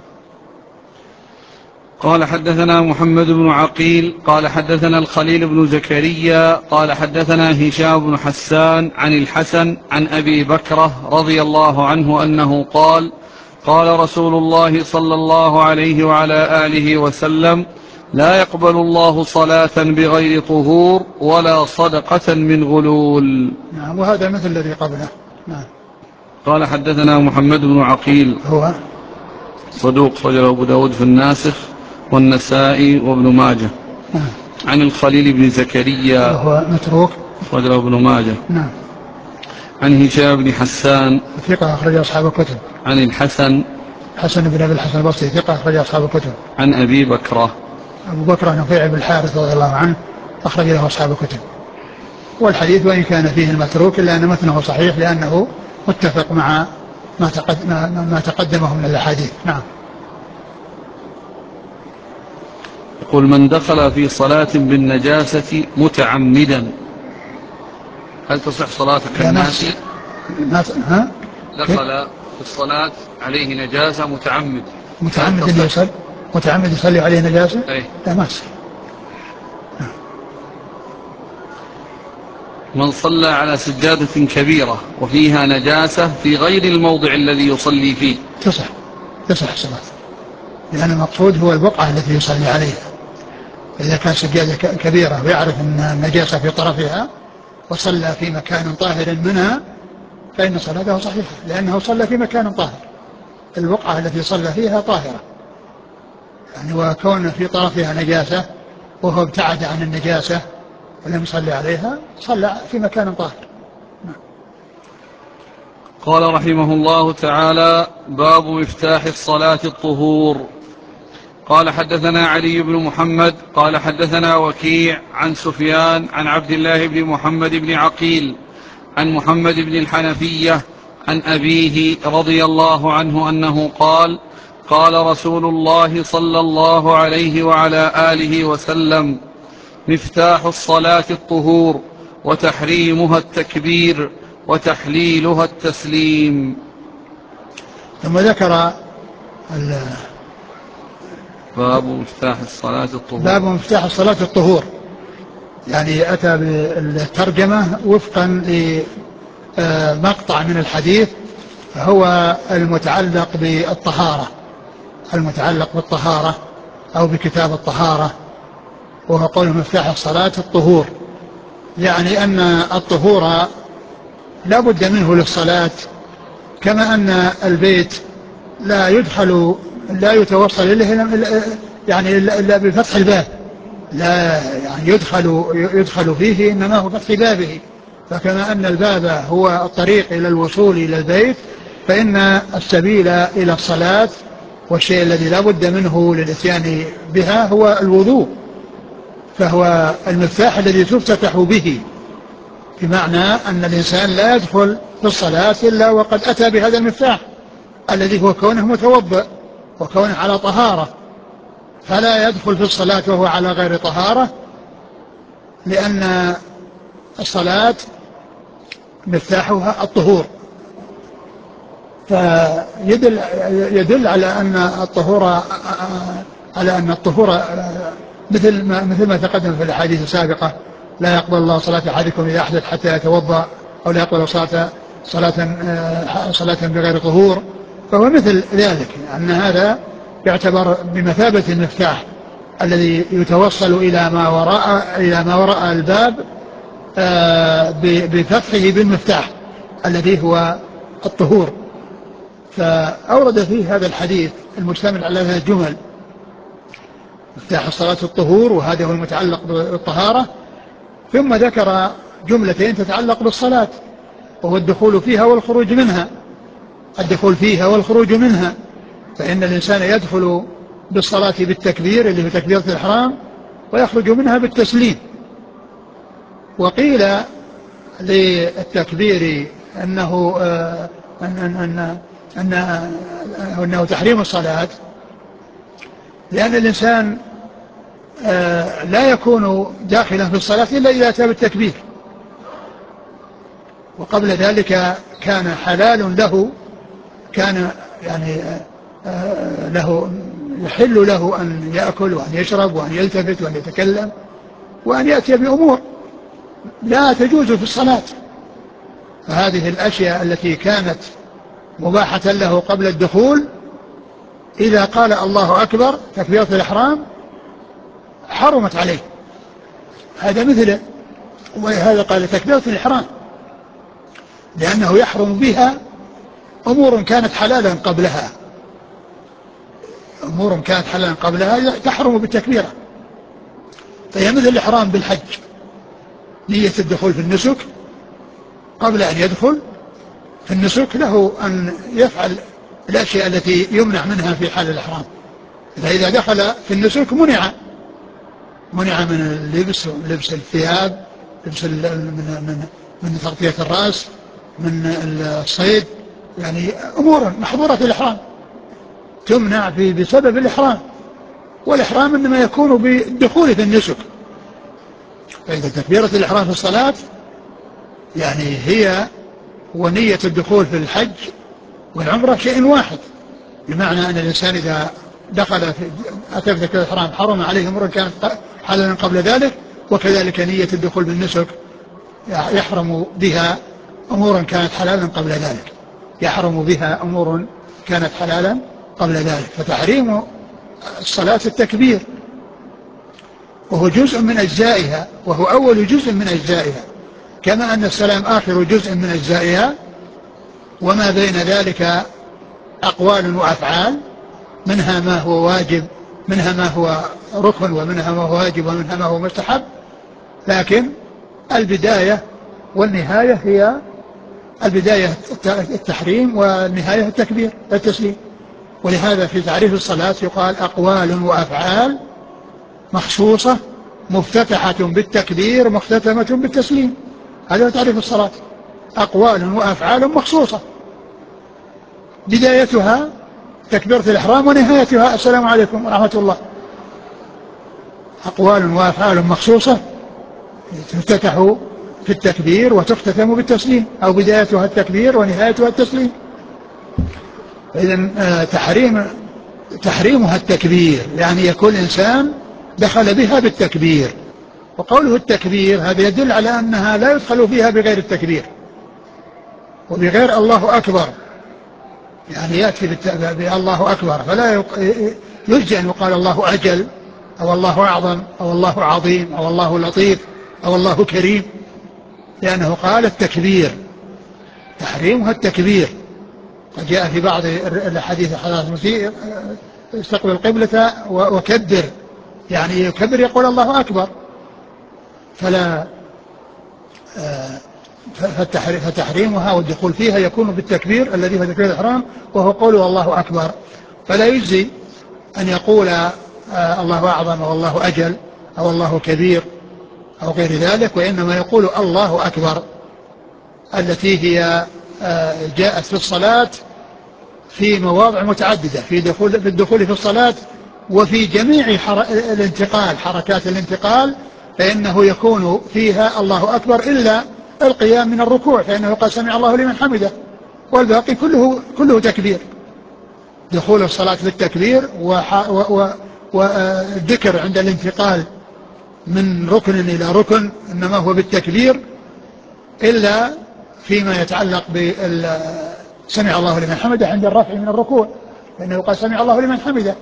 قال حدثنا محمد بن عقيل قال حدثنا الخليل بن زكريا قال حدثنا هشام بن حسان عن الحسن عن أبي بكرة رضي الله عنه أنه قال قال رسول الله صلى الله عليه وعلى آله وسلم لا يقبل الله صلاة بغير طهور ولا صدقة من غلول. نعم. وهذا مثل الذي قبله. نعم. قال حدثنا محمد بن عقيل هو صدوق رجل أبو داود في الناسخ والنسائي وابن ماجه. نعم. عن الخليل بن زكريا وهو متروك رجل ابن ماجه. نعم. عن هشام بن حسان ثقة أخرج أصحاب الكتب. عن الحسن بن أبي الحسن البصري ثقة أخرج أصحاب الكتب. عن أبي بكرة أبو بكر نفيع بن الحارث رضي الله عنه أخرج له أصحاب الكتب. والحديث وإن كان فيه المتروك إلا أن متنه صحيح لأنه متفق مع ما تقدمه من الأحاديث. نعم. يقول من دخل في صلاة بالنجاسة متعمدا هل تصح صلاته كالناس؟ دخل في الصلاة عليه نجاسة متعمد يصلي عليه نجاسة؟ لا ما تصح. من صلى على سجادة كبيرة وفيها نجاسة في غير الموضع الذي يصلي فيه تصح الصلاة، لأن المقصود هو البقعة التي يصلي عليها. إذا كان سجادة كبيرة ويعرف أن النجاسة في طرفها وصلى في مكان طاهر منها فإن صلاته صحيحة لأنه صلى في مكان طاهر، البقعة التي صلى فيها طاهرة يعني، وكون في طرفها نجاسة وهو ابتعد عن النجاسة ولم يصلي عليها صلى في مكان طاهر. قال رحمه الله تعالى باب مفتاح الصلاة الطهور. قال حدثنا علي بن محمد قال حدثنا وكيع عن سفيان عن عبد الله بن محمد بن عقيل عن محمد بن الحنفية عن أبيه رضي الله عنه أنه قال قال رسول الله صلى الله عليه وعلى آله وسلم مفتاح الصلاة الطهور وتحريمها التكبير وتحليلها التسليم. ثم ذكر باب مفتاح الصلاة الطهور. باب مفتاح الصلاة الطهور، يعني أتى بالترجمة وفقا لمقطع من الحديث هو المتعلق بالطهارة، المتعلق بالطهارة أو بكتاب الطهارة، وهو قول مفتاح الصلاة الطهور، يعني أن الطهور لا بد منه للصلاة، كما أن البيت لا يتوصل إليه يعني إلا بفتح الباب، لا يعني يدخل فيه إنما هو فتح بابه، فكما أن الباب هو الطريق إلى الوصول إلى البيت، فإن السبيل إلى الصلاة والشيء الذي لا بد منه للإتيان بها هو الوضوء، فهو المفتاح الذي تفتتح به، بمعنى أن الإنسان لا يدخل في الصلاة إلا وقد أتى بهذا المفتاح الذي هو كونه متوضئ وكونه على طهارة، فلا يدخل في الصلاة وهو على غير طهارة، لأن الصلاة مفتاحها الطهور. فيدل على أن الطهور مثل ما تقدم في الأحاديث السابقة: لا يقبل الله صلاة أحدكم إذا أحدث حتى يتوضأ، أو لا يقبل صلاة بغير طهور، فهو مثل ذلك، أن هذا يعتبر بمثابة المفتاح الذي يتوصل إلى ما وراء الباب بفتحه بالمفتاح الذي هو الطهور. فأورد فيه هذا الحديث المشتمل على هذه الجمل: مفتاح الصلاة الطهور، وهذا هو المتعلق بالطهارة، ثم ذكر جملتين تتعلق بالصلاة، وهو الدخول فيها والخروج منها. الدخول فيها والخروج منها، فإن الإنسان يدخل بالصلاة بالتكبير اللي هو تكبيرة الإحرام، ويخرج منها بالتسليم. وقيل للتكبير أنه تحريم الصلاة، لأن الإنسان لا يكون داخلا في الصلاة إلا إذا أتى بالتكبير، وقبل ذلك كان حلال له، كان يعني يحل له أن يأكل وأن يشرب وأن يلتفت وأن يتكلم وأن يأتي بأمور لا تجوز في الصلاة. فهذه الأشياء التي كانت مباحة له قبل الدخول، إذا قال الله أكبر تكبيرة الإحرام حرمت عليه. هذا مثله، وهذا قال تكبيرة الإحرام لأنه يحرم بها أمور كانت حلالا قبلها، أمور كانت حلالا قبلها تحرم بالتكبيرة. فهي مثل الإحرام بالحج، نية الدخول في النسك، قبل أن يدخل في النسك له أن يفعل الأشياء التي يمنع منها في حال الإحرام، فإذا دخل في النسك منع من اللبس، لبس الثياب، لبس من تغطية الرأس، من الصيد، يعني أمور محظورة الإحرام تمنع بسبب الإحرام، والإحرام إنما يكون بالدخول في النسك. فإذا تكبيرة الإحرام في الصلاة يعني هي ونية الدخول في الحج والعمرة شيء واحد، بمعنى أن الإنسان إذا دخل أتى بتكبيرة الإحرام حرم عليه أمور كانت حلالا قبل ذلك، وكذلك نية الدخول بالنسك يحرم بها أمور كانت حلالا قبل ذلك، يحرم بها أمور كانت حلالا قبل ذلك. فتحريم الصلاة التكبير، وهو جزء من أجزائها، وهو أول جزء من أجزائها، كما أن السلام آخر جزء من أجزائها، وما بين ذلك أقوال وأفعال، منها ما هو واجب، منها ما هو ركن، ومنها ما هو واجب، ومنها ما هو مستحب، لكن البداية والنهاية هي البداية التحريم والنهاية التكبير التسليم. ولهذا في تعريف الصلاة يقال أقوال وأفعال مخصوصة مفتتحة بالتكبير مختتمة بالتسليم. هذا هو تعريف الصلاة، أقوال وأفعال مخصوصة بدايتها تكبيرة الإحرام ونهايتها السلام عليكم ورحمة الله. أقوال وأفعال مخصوصة تفتتح في التكبير وتختتم بالتسليم، أو بدايتها التكبير ونهايتها التسليم. إذن تحريمها التكبير، يعني يكون إنسان دخل بها بالتكبير، وقوله التكبير هذا يدل على أنها لا يدخل فيها بغير التكبير وبغير الله أكبر، يعني يأتي بالله أكبر، فلا يرجى أن يقال الله أجل أو الله أعظم أو الله عظيم أو الله لطيف أو الله كريم، لأنه قال التكبير، تحريمها التكبير. قد جاء في بعض الحديث حديث المسيء استقبل القبلة وكبر، يعني يكبر يقول الله أكبر، فتحريمها والدخول فيها يكون بالتكبير الذي هو تكبير الإحرام، وهو قوله الله أكبر. فلا يجزي أن يقول الله أعظم أو الله أجل أو الله كبير أو غير ذلك، وإنما يقول الله أكبر التي هي جاءت في الصلاة في مواضع متعددة، في الدخول في الصلاة وفي جميع الانتقال، حركات الانتقال، فإنه يكون فيها الله أكبر إلا القيام من الركوع، فإنه قال سمع الله لمن حمده، والباقي كله تكبير. دخول الصلاة بالتكبير، والذكر عند الانتقال من ركن إلى ركن إنما هو بالتكبير، إلا فيما يتعلق سمع الله لمن حمده عند الرفع من الركوع، لأنه قال سمع الله لمن حمده.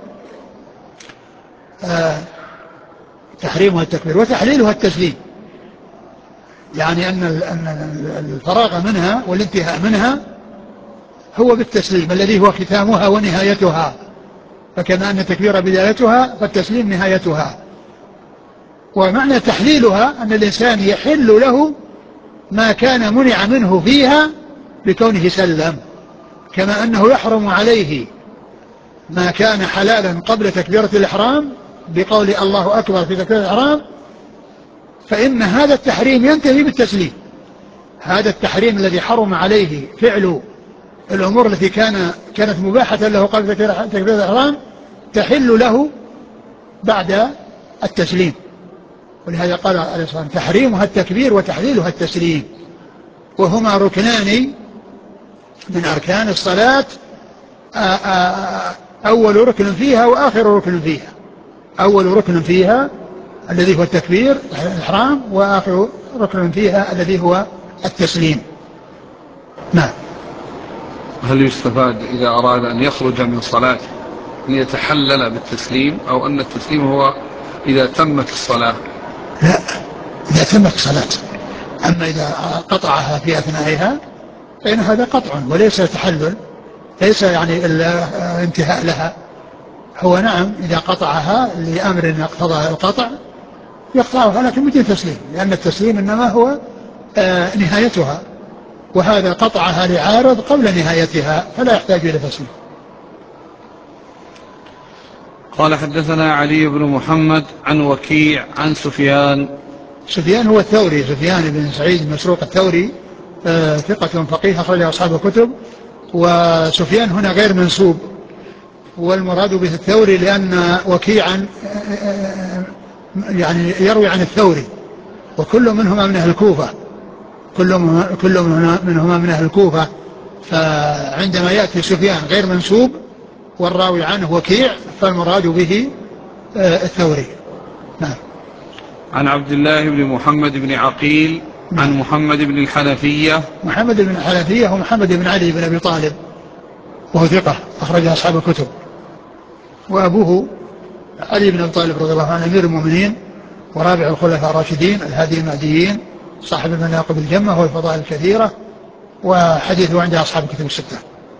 تحريمها التكبير وتحليلها التسليم، يعني أن الفراغ منها والانتهاء منها هو بالتسليم الذي هو ختامها ونهايتها، فكما أن التكبير بدايتها فالتسليم نهايتها. ومعنى تحليلها أن الإنسان يحل له ما كان منع منه فيها بكونه سلم، كما أنه يحرم عليه ما كان حلالا قبل تكبيرة الإحرام بقول الله أكبر في تكبيرة الإحرام، فإن هذا التحريم ينتهي بالتسليم. هذا التحريم الذي حرم عليه فعل الأمور التي كانت مباحة له قبل تكبيرة الإحرام تحل له بعد التسليم. ولهذا قال عليه الصلاة والسلام تحريمها التكبير وتحليلها التسليم، وهما ركنان من أركان الصلاة، أول ركن فيها وآخر ركن فيها. أول ركن فيها الذي هو التكبير الإحرام، وآخر ركن فيها الذي هو التسليم. نعم. هل يستفاد إذا أراد أن يخرج من صلاة أن يتحلل بالتسليم، أو أن التسليم هو إذا تمت الصلاة؟ لا، إذا تمت الصلاة. أما إذا قطعها في أثنائها فإن هذا قطع وليس تحلل، ليس يعني انتهاء لها. هو نعم إذا قطعها لأمر يقتضى القطع يقطعها، لكن بدون تسليم، لأن التسليم إنما هو نهايتها، وهذا قطعها لعارض قبل نهايتها فلا يحتاج إلى تسليم. قال حدثنا علي بن محمد عن وكيع عن سفيان. سفيان هو الثوري، سفيان بن سعيد المسروق الثوري، ثقة فقيه أخرج أصحاب الكتب. وسفيان هنا غير منسوب، والمراد به الثوري لأن وكيعا يعني يروي عن الثوري، وكل منهما من أهل الكوفة، كل منهما من أهل الكوفة، فعندما يأتي سفيان غير منسوب والراوي عنه وكيع فالمراد به الثوري. نعم. عن عبد الله بن محمد بن عقيل عن محمد بن الحنفية. محمد بن الحنفية هو محمد بن علي بن أبي طالب، وهو ثقة أخرج أصحاب الكتب. وأبوه علي بن أبي طالب رضي الله عنه أمير المؤمنين ورابع الخلفاء الراشدين الهادي المهديين صاحب المناقب الجمة والفضائل الكثيرة، وحديثه عند أصحاب الكتب الستة.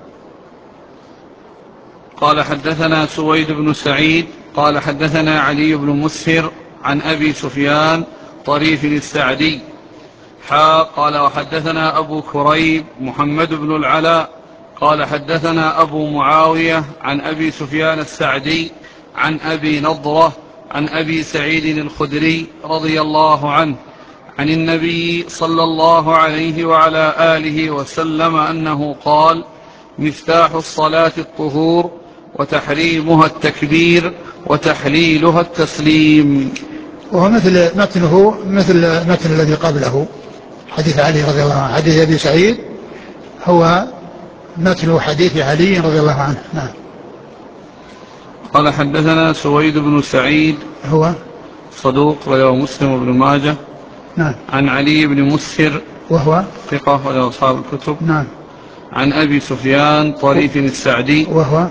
قال حدثنا سويد بن سعيد قال حدثنا علي بن مسهر عن أبي سفيان طريف السعدي قال وحدثنا أبو كريب محمد بن العلاء قال حدثنا أبو معاوية عن أبي سفيان السعدي عن أبي نضرة عن أبي سعيد الخدري رضي الله عنه عن النبي صلى الله عليه وعلى آله وسلم أنه قال: مفتاح الصلاة الطهور، وتحريمها التكبير، وتحليلها التسليم. وهو متنه مثل متن الذي قبله، حديث علي رضي الله عنه. حديث أبي سعيد هو مثل حديث علي رضي الله عنه. نعم. قال حدثنا سويد بن سعيد هو صدوق رواه مسلم وابن ماجه. نعم. عن علي بن مسهر وهو ثقة رواه أصحاب الكتب. نعم. عن أبي سفيان طريف السعدي وهو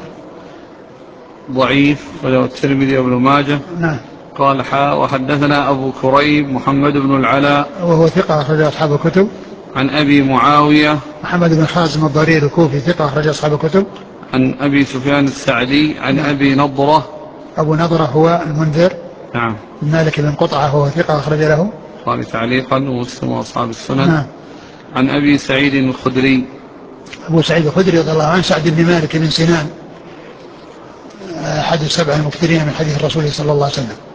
ضعيف رواه الترمذي وابن ماجه. نعم. قال وحدثنا أبو كريب محمد بن العلاء وهو ثقة أخرج أصحاب الكتب. عن أبي معاوية محمد بن خازم الضرير الكوفي ثقة أخرج أصحاب الكتب. عن أبي سفيان السعدي عن نعم. أبي نضرة. أبو نضرة هو المنذر نعم. مالك بن قطعة هو ثقة أخرج له قال تعليقا ومسلم وأصحاب السنن. نعم. عن أبي سعيد الخدري. أبو سعيد الخدري رضي الله عنه سعد بن مالك بن سنان أحد السبع المكثرين من حديث الرسول صلى الله عليه وسلم.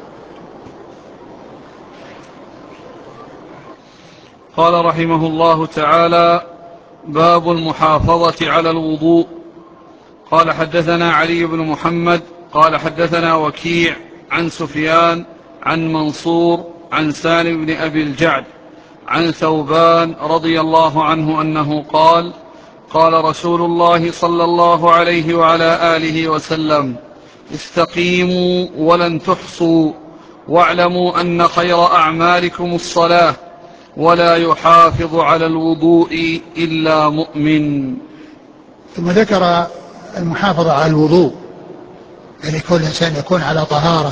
قال رحمه الله تعالى: باب المحافظة على الوضوء. قال حدثنا علي بن محمد قال حدثنا وكيع عن سفيان عن منصور عن سالم بن أبي الجعد عن ثوبان رضي الله عنه أنه قال: قال رسول الله صلى الله عليه وعلى آله وسلم: استقيموا ولن تحصوا، واعلموا أن خير أعمالكم الصلاة، ولا يحافظ على الوضوء إلا مؤمن. ثم ذكر المحافظة على الوضوء، يعني كل إنسان يكون على طهارة.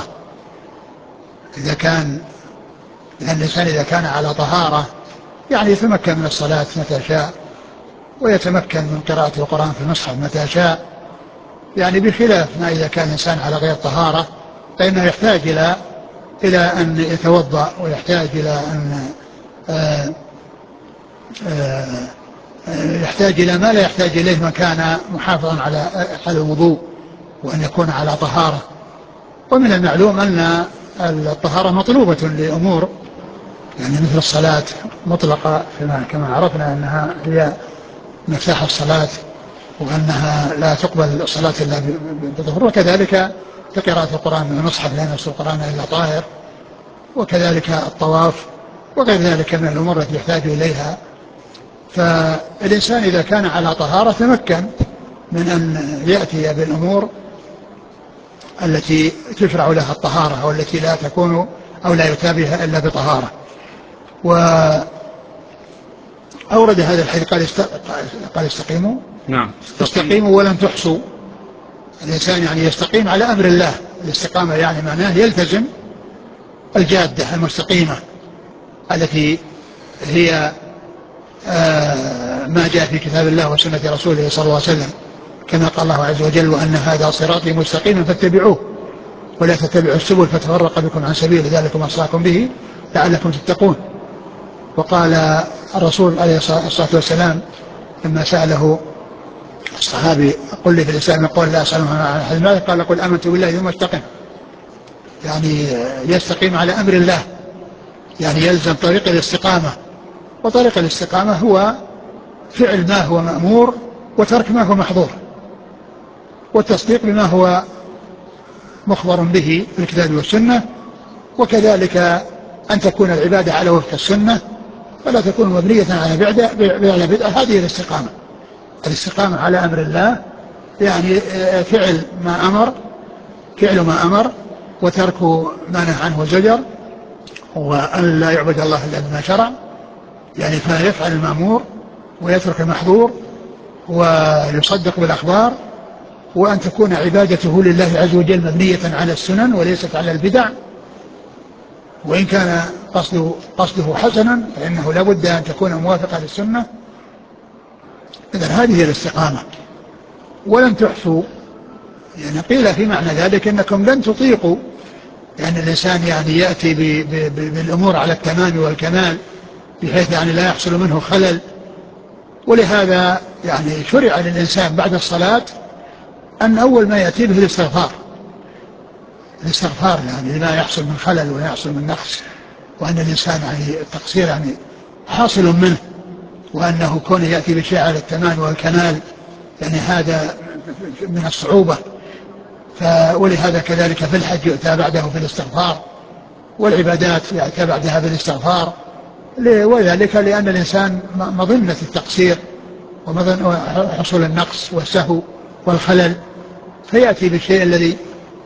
لأن الإنسان إذا كان على طهارة يعني يتمكن من الصلاة متى شاء، ويتمكن من قراءة القرآن في المصحف متى شاء، يعني بخلاف ما إذا كان الإنسان على غير طهارة، فإنه يحتاج إلى أن يتوضأ، ويحتاج إلى أن يحتاج إلى ما لا يحتاج إليه من كان محافظا على الوضوء، وأن يكون على طهارة. ومن المعلوم أن الطهارة مطلوبة لأمور، يعني مثل الصلاة مطلقة كما عرفنا أنها هي مفتاح الصلاة، وأنها لا تقبل الصلاة إلا بطهور، وكذلك قراءة القرآن من المصحف لا يمس القرآن إلا طاهر، وكذلك الطواف وغير ذلك من الأمور التي يحتاج إليها. فالإنسان إذا كان على طهارة تمكن من أن يأتي بالأمور التي تشرع لها الطهارة، أو التي لا تكون أو لا يتابعها إلا بطهارة. وأورد هذا الحديث قال استقيموا. نعم. استقيموا ولن تحصوا. الإنسان يعني يستقيم على أمر الله. الاستقامة يعني معناه يلتزم الجادة المستقيمة التي هي ما جاء في كتاب الله وسنة رسوله صلى الله عليه وسلم، كما قال الله عز وجل: وأن هذا صراطي مستقيما فاتبعوه ولا تتبعوا السبل فتفرق بكم عن سبيل ذلكم وصاكم به لعلكم تتقون. وقال الرسول عليه الصلاة والسلام لما سأله الصحابي: قل لي في الإسلام قول لا أسألهم عن أحد ماذا؟ قال: قل آمنت بالله ثم استقم. يعني يستقيم على أمر الله، يعني يلزم طريق الاستقامة. وطريق الاستقامة هو فعل ما هو مأمور وترك ما هو محظور، والتصديق بما هو مخبر به في الكتاب والسنة، وكذلك أن تكون العبادة على وفق السنة ولا تكون مبنية على بدعة. هذه الاستقامة. الاستقامة على أمر الله يعني فعل ما أمر وترك ما نهى عنه وزجر، وأن لا يعبد الله إلا بما شرع، يعني فيفعل المأمور ويترك المحظور ويصدق بالأخبار، وأن تكون عبادته لله عز وجل مبنية على السنن وليست على البدع. وإن كان قصده حسنا فإنه لا بد أن تكون موافقة للسنة. إذن هذه الاستقامة. ولن تحصوا، يعني قيل في معنى ذلك أنكم لن تطيقوا، يعني الإنسان يعني يأتي بالأمور على التمام والكمال بحيث يعني لا يحصل منه خلل. ولهذا يعني شرع للإنسان بعد الصلاة أن أول ما يأتي به الاستغفار يعني لما يحصل من خلل ولا يحصل من نقص، وأن الإنسان يعني التقصير يعني حاصل منه، وأنه كونه يأتي بشيء على التمام والكمال يعني هذا من الصعوبة. ولهذا كذلك في الحج يؤتى بعده في الاستغفار، والعبادات يأتى بعدها بالاستغفار، وذلك لأن الإنسان مظنة التقصير ومظنة حصول النقص والسهو والخلل، فيأتي بالشيء الذي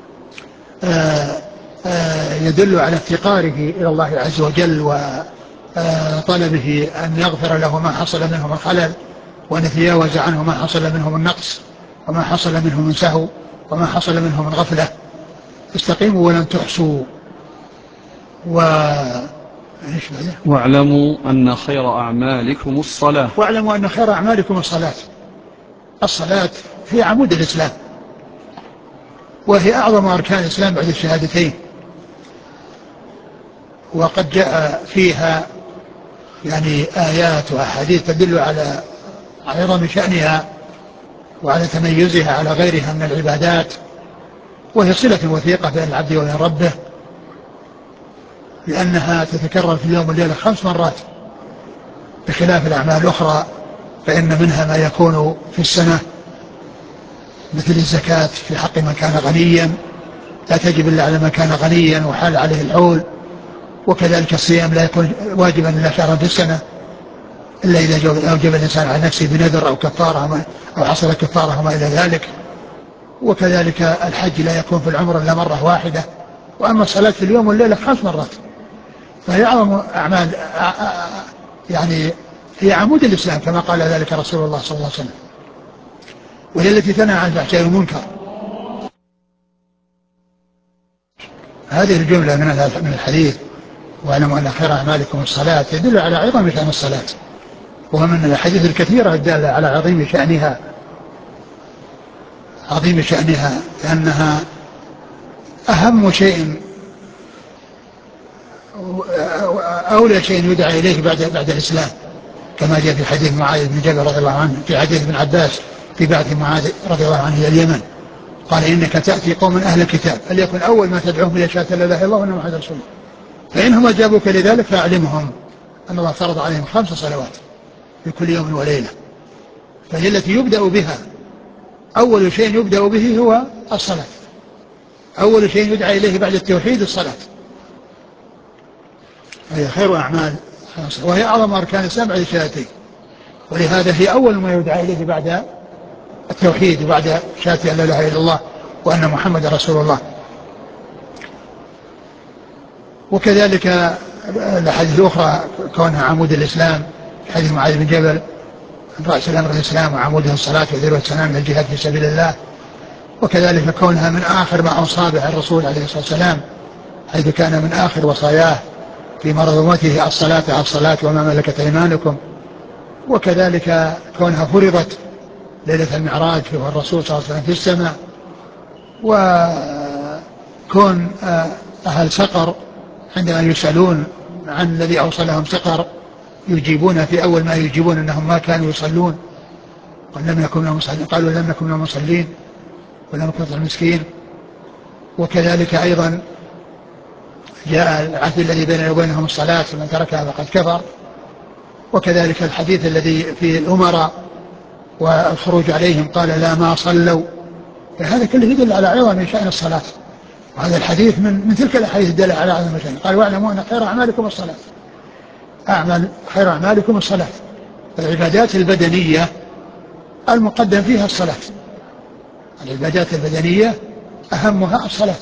يدل على افتقاره إلى الله عز وجل وطلبه أن يغفر له ما حصل منه من خلل، وأن يتجاوز عنه ما حصل منه من نقص، وما حصل منه من سهو، وما حصل منه من غفلة. استقيموا ولن تحصوا. واعلموا أن خير أعمالكم الصلاة. واعلموا أن خير أعمالكم الصلاة. الصلاة هي عمود الإسلام، وهي أعظم أركان الإسلام بعد الشهادتين، وقد جاء فيها يعني آيات وأحاديث تدل على عظم شأنها وعلى تميزها على غيرها من العبادات، وهي صلة وثيقة بين العبد وبين ربه، لأنها تتكرر في اليوم والليلة 5 مرات بخلاف الأعمال الأخرى، فإن منها ما يكون في السنة مثل الزكاة في حق من كان غنيا لا تجب إلا على من كان غنيا وحال عليه الحول، وكذلك الصيام لا يكون واجبا إلا شهرا في السنة إلا إذا أوجب الإنسان على نفسه بنذر أو كفارة أو حصل كفارة وما إلى ذلك، وكذلك الحج لا يكون في العمر إلا مرة واحدة، وأما الصلاة في اليوم والليلة 5 مرات، فهي أعظم أعمال يعني هي عمود الإسلام كما قال ذلك رسول الله صلى الله عليه وسلم، وهي التي تنهى عن الفحشاء والمنكر. هذه الجملة من الحديث واعلموا أن خير أعمالكم الصلاة يدل على عظم شأن الصلاة، وهو من الحديث الكثيرة الدالة على عظيم شأنها لأنها أهم شيء أولى شيء يدعى إليه بعد الإسلام، كما جاء في حديث معاذ بن جبل رضي الله عنه، في حديث ابن عباس في بعث معاذ رضي الله عنه إلى اليمن، قال إنك تأتي قوم أهل الكتاب فليكن أول ما تدعوهم إلى شهادة لا إله إلا الله وأن محمدا رسول الله، فإنهم أجابوك لذلك فأعلمهم أن الله فرض عليهم 5 صلوات في كل يوم وليلة، فهي التي يبدأ بها، أول شيء يبدأ به هو الصلاة، أول شيء يدعى إليه بعد التوحيد الصلاة، هي خير أعمال وهي أعظم أركان الإسلام بعد الشهادتين، ولهذا هي أول ما يدعى إليه بعد التوحيد وبعد شهادة أن لا إله إلا الله وأن محمد رسول الله. وكذلك الأحاديث الأخرى كونها عمود الإسلام، حديث معاذ بن جبل رأس الأمر الإسلام وعموده الصلاة وذروة سنام الجهاد في سبيل الله، وكذلك كونها من آخر ما أوصى به الرسول عليه الصلاة والسلام، حيث كان من آخر وصاياه في مرضومته الصلاة وما ملكت أيمانكم، وكذلك كونها فرضت ليلة المعراج وهو الرسول صلى الله عليه وسلم في السماء، وكون أهل سقر عندما يسألون عن الذي أوصلهم سقر يجيبون في أول ما يجيبون أنهم ما كانوا يصلون قالوا لم نكن من المصلين ولم نكن نطعم المسكين. وكذلك أيضا جاء العهد الذي بيننا وبينهم الصلاة فمن تركها فقد كفر، وكذلك الحديث الذي في الأمراء والخروج عليهم قال لا ما صلوا، فهذا كله يدل على عظم شأن الصلاة، وهذا الحديث من تلك الأحاديث الدالة على عظم شأنه. قال واعلموا أن خير أعمالكم الصلاة، خير أعمالكم الصلاة، العبادات البدنية المقدم فيها الصلاة، العبادات البدنية أهمها الصلاة.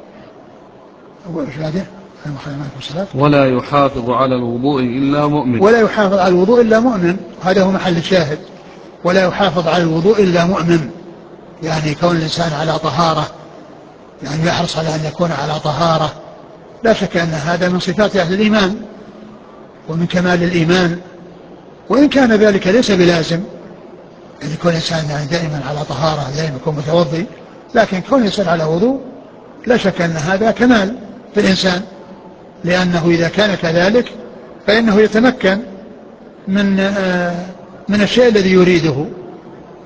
ولا يحافظ على الوضوء إلا مؤمن. ولا يحافظ على الوضوء إلا مؤمن، هذا هو محل الشاهد، ولا يحافظ على الوضوء إلا مؤمن، يعني كون الإنسان على طهارة، يعني يحرص على أن يكون على طهارة، لا شك أن هذا من صفات أهل الإيمان ومن كمال الإيمان، وإن كان ذلك ليس بلازم أن يكون الإنسان يعني دائما على طهارة دائما يكون متوضي، لكن كون الإنسان على وضوء لا شك أن هذا كمال في الإنسان، لأنه إذا كان كذلك فإنه يتمكن من الشيء الذي يريده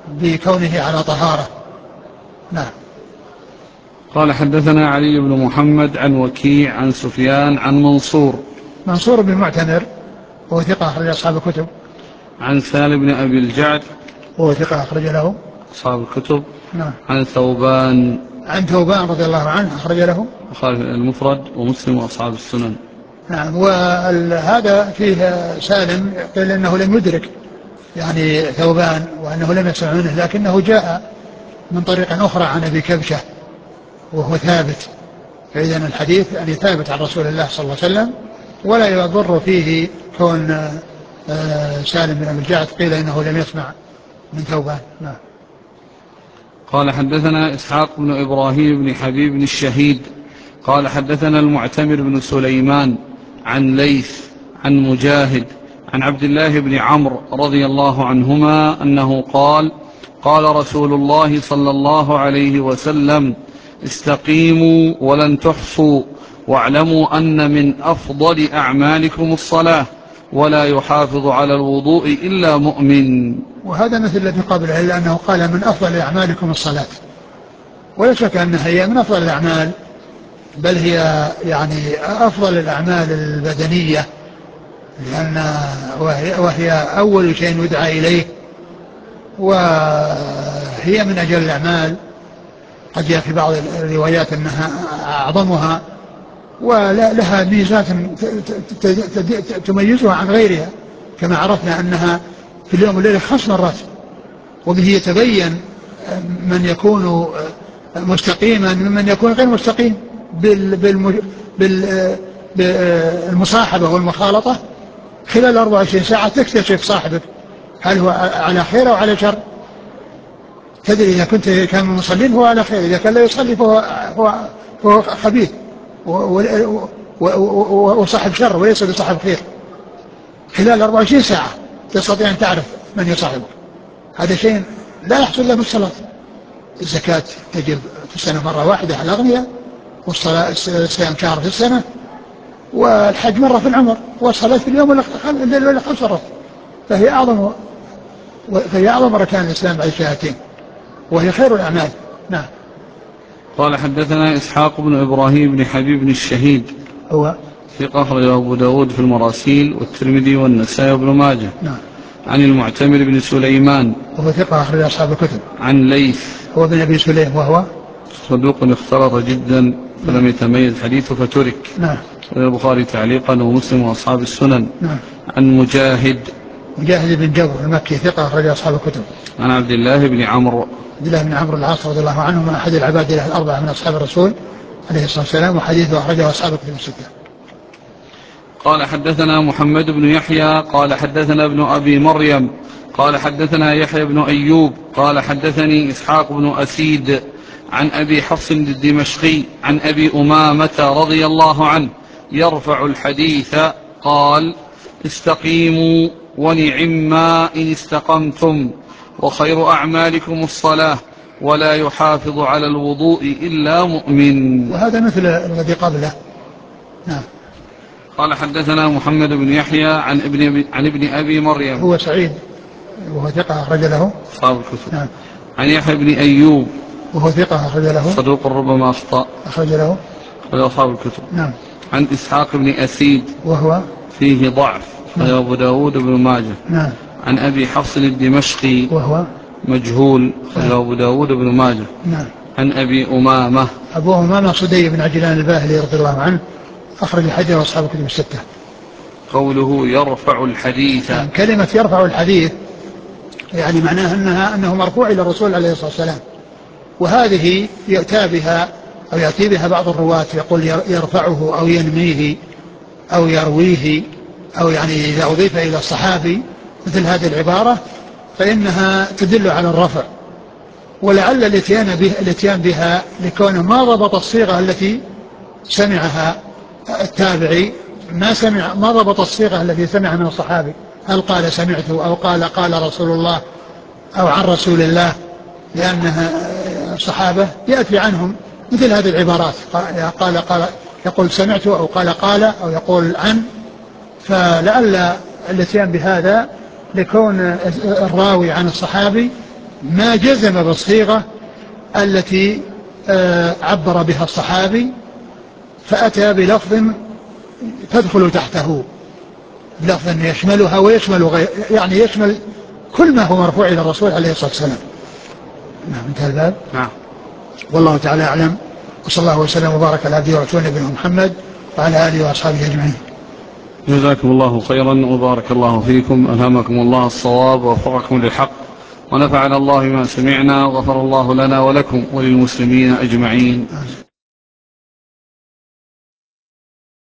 بكونه على طهارة. نعم. قال حدثنا علي بن محمد عن وكيع عن سفيان عن منصور بن معتمر وهو ثقة أخرج أصحاب الكتب. عن سالم بن أبي الجعد وهو ثقة أخرج له أصحاب الكتب. نعم. عن ثوبان رضي الله عنه أخرج له البخاري المفرد ومسلم وأصحاب السنن. نعم. وهذا فيه سالم قيل إنه لم يدرك يعني ثوبان وأنه لم يسمع منه، لكنه جاء من طريق أخرى عن أبي كبشة وهو ثابت، فإذن الحديث يعني ثابت عن رسول الله صلى الله عليه وسلم، ولا يضر فيه كون سالم بن أبي الجعد قيل إنه لم يسمع من ثوبان. نعم. قال حدثنا إسحاق بن إبراهيم بن حبيب بن الشهيد قال حدثنا المعتمر بن سليمان عن ليث عن مجاهد عن عبد الله بن عمرو رضي الله عنهما أنه قال قال رسول الله صلى الله عليه وسلم استقيموا ولن تحصوا واعلموا أن من أفضل أعمالكم الصلاة ولا يحافظ على الوضوء إلا مؤمن. وهذا مثل الذي قبله، إلا أنه قال من أفضل أعمالكم الصلاة، ولا شك أنها هي من أفضل الأعمال، بل هي يعني أفضل الأعمال البدنية، لأن وهي أول شيء يدعى إليه، وهي من أجل الأعمال. قد جاء في بعض الروايات أنها أعظمها ولها ميزات تميزها عن غيرها، كما عرفنا أنها في اليوم والليلة 5 مرات، وبه يتبين من يكون مستقيما ممن يكون غير مستقيم بالمصاحبة والمخالطة. خلال 24 ساعة تكتشف صاحبك هل هو على خير أو على شر، تدري إذا كنت كان من المصلين فهو على خير، إذا كان لا يصلي فهو خبيث وصاحب شر وليس بصاحب خير. خلال 24 ساعة تستطيع أن تعرف من يصاحبك. هذا شيء لا يحصل إلا بالصلاة. الزكاة تجب في السنة مرة واحدة على الأغنياء، والصلاة الصيام شهر في السنة، والحج مرة في العمر، والصلاة في اليوم ولا 5 مرات، فهي أعظم أركان الإسلام بعد الشهادتين، وهي خير الأعمال. نعم. قال حدثنا إسحاق بن إبراهيم بن حبيب بن الشهيد هو ثقة أخرجه أبو داود في المراسيل والترمذي والنسائي وابن ماجه. نعم. عن المعتمر بن سليمان وهو ثقة أخرج أصحاب الكتب. عن ليث هو بن أبي سليم وهو صدوق اختلط جدا فلم يتميز حديثه فترك. نعم. البخاري تعليقا ومسلم وأصحاب السنن. نعم. عن مجاهد بن جبر المكي ثقة أخرج أصحاب الكتب. عن عبد الله بن عمرو العاص رضي الله عنه، من أحد العباد الأربعة من أصحاب الرسول عليه الصلاة والسلام، وحديثه أخرجه أصحاب الكتب الستة. قال حدثنا محمد بن يحيى قال حدثنا ابن أبي مريم قال حدثنا يحيى بن أيوب قال حدثني إسحاق بن أسيد عن أبي حفص الدمشقي عن أبي أمامة رضي الله عنه يرفع الحديث قال استقيموا ونعما إن استقمتم وخير أعمالكم الصلاة ولا يحافظ على الوضوء إلا مؤمن. وهذا مثل الذي قبله. نعم. قال حدثنا محمد بن يحيى عن ابن أبي مريم هو سعيد وهو ثقة أخرج له أصحاب الكتب. نعم. عن يحيى بن أيوب وهو ثقة أخرج له صدوق ربما أخطأ أخرج له أصحاب الكتب. نعم. عن إسحاق بن أسيد وهو فيه ضعف نعم. أبو داود بن ماجه. نعم. عن أبي حفص الدمشقي وهو مجهول نعم. أبو داود بن ماجه. نعم. عن أبي أمامة أبو أمامة صدي بن عجلان الباهلي رضي الله عنه أخرج الحديث وأصحاب الكتب الستة. قوله يرفع الحديث يعني كلمة يرفع الحديث يعني معناها أنه مرفوع إلى الرسول عليه الصلاة والسلام، وهذه يأتي بها بعض الرواة يقول يرفعه أو ينميه أو يرويه، أو يعني إذا أضيف إلى الصحابي مثل هذه العبارة فإنها تدل على الرفع، ولعل الاتيان بها لكونه ما ضبط الصيغة التي سمعها التابعي، ما ضبط الصيغة التي سمعها من الصحابي، هل قال سمعت أو قال رسول الله أو عن رسول الله، لأنها الصحابة يأتي عنهم مثل هذه العبارات، قال يقول سمعت أو قال أو يقول عن، فلعل الاتيان بهذا لكون الراوي عن الصحابي ما جزم بالصيغة التي عبر بها الصحابي، فأتى بلفظ تدخل تحته، لفظ يشملها ويشمل يعني يشمل كل ما هو مرفوع إلى الرسول عليه الصلاة والسلام. نعم، انتهى الباب. نعم. والله تعالى أعلم، وصلى الله وسلم وبارك على عبده ورسوله نبينا محمد وعلى آله وأصحابه أجمعين. جزاكم الله خيرا وبارك الله فيكم، ألهمكم الله الصواب ووفقكم للحق، ونفعنا الله ما سمعنا، وغفر الله لنا ولكم وللمسلمين أجمعين.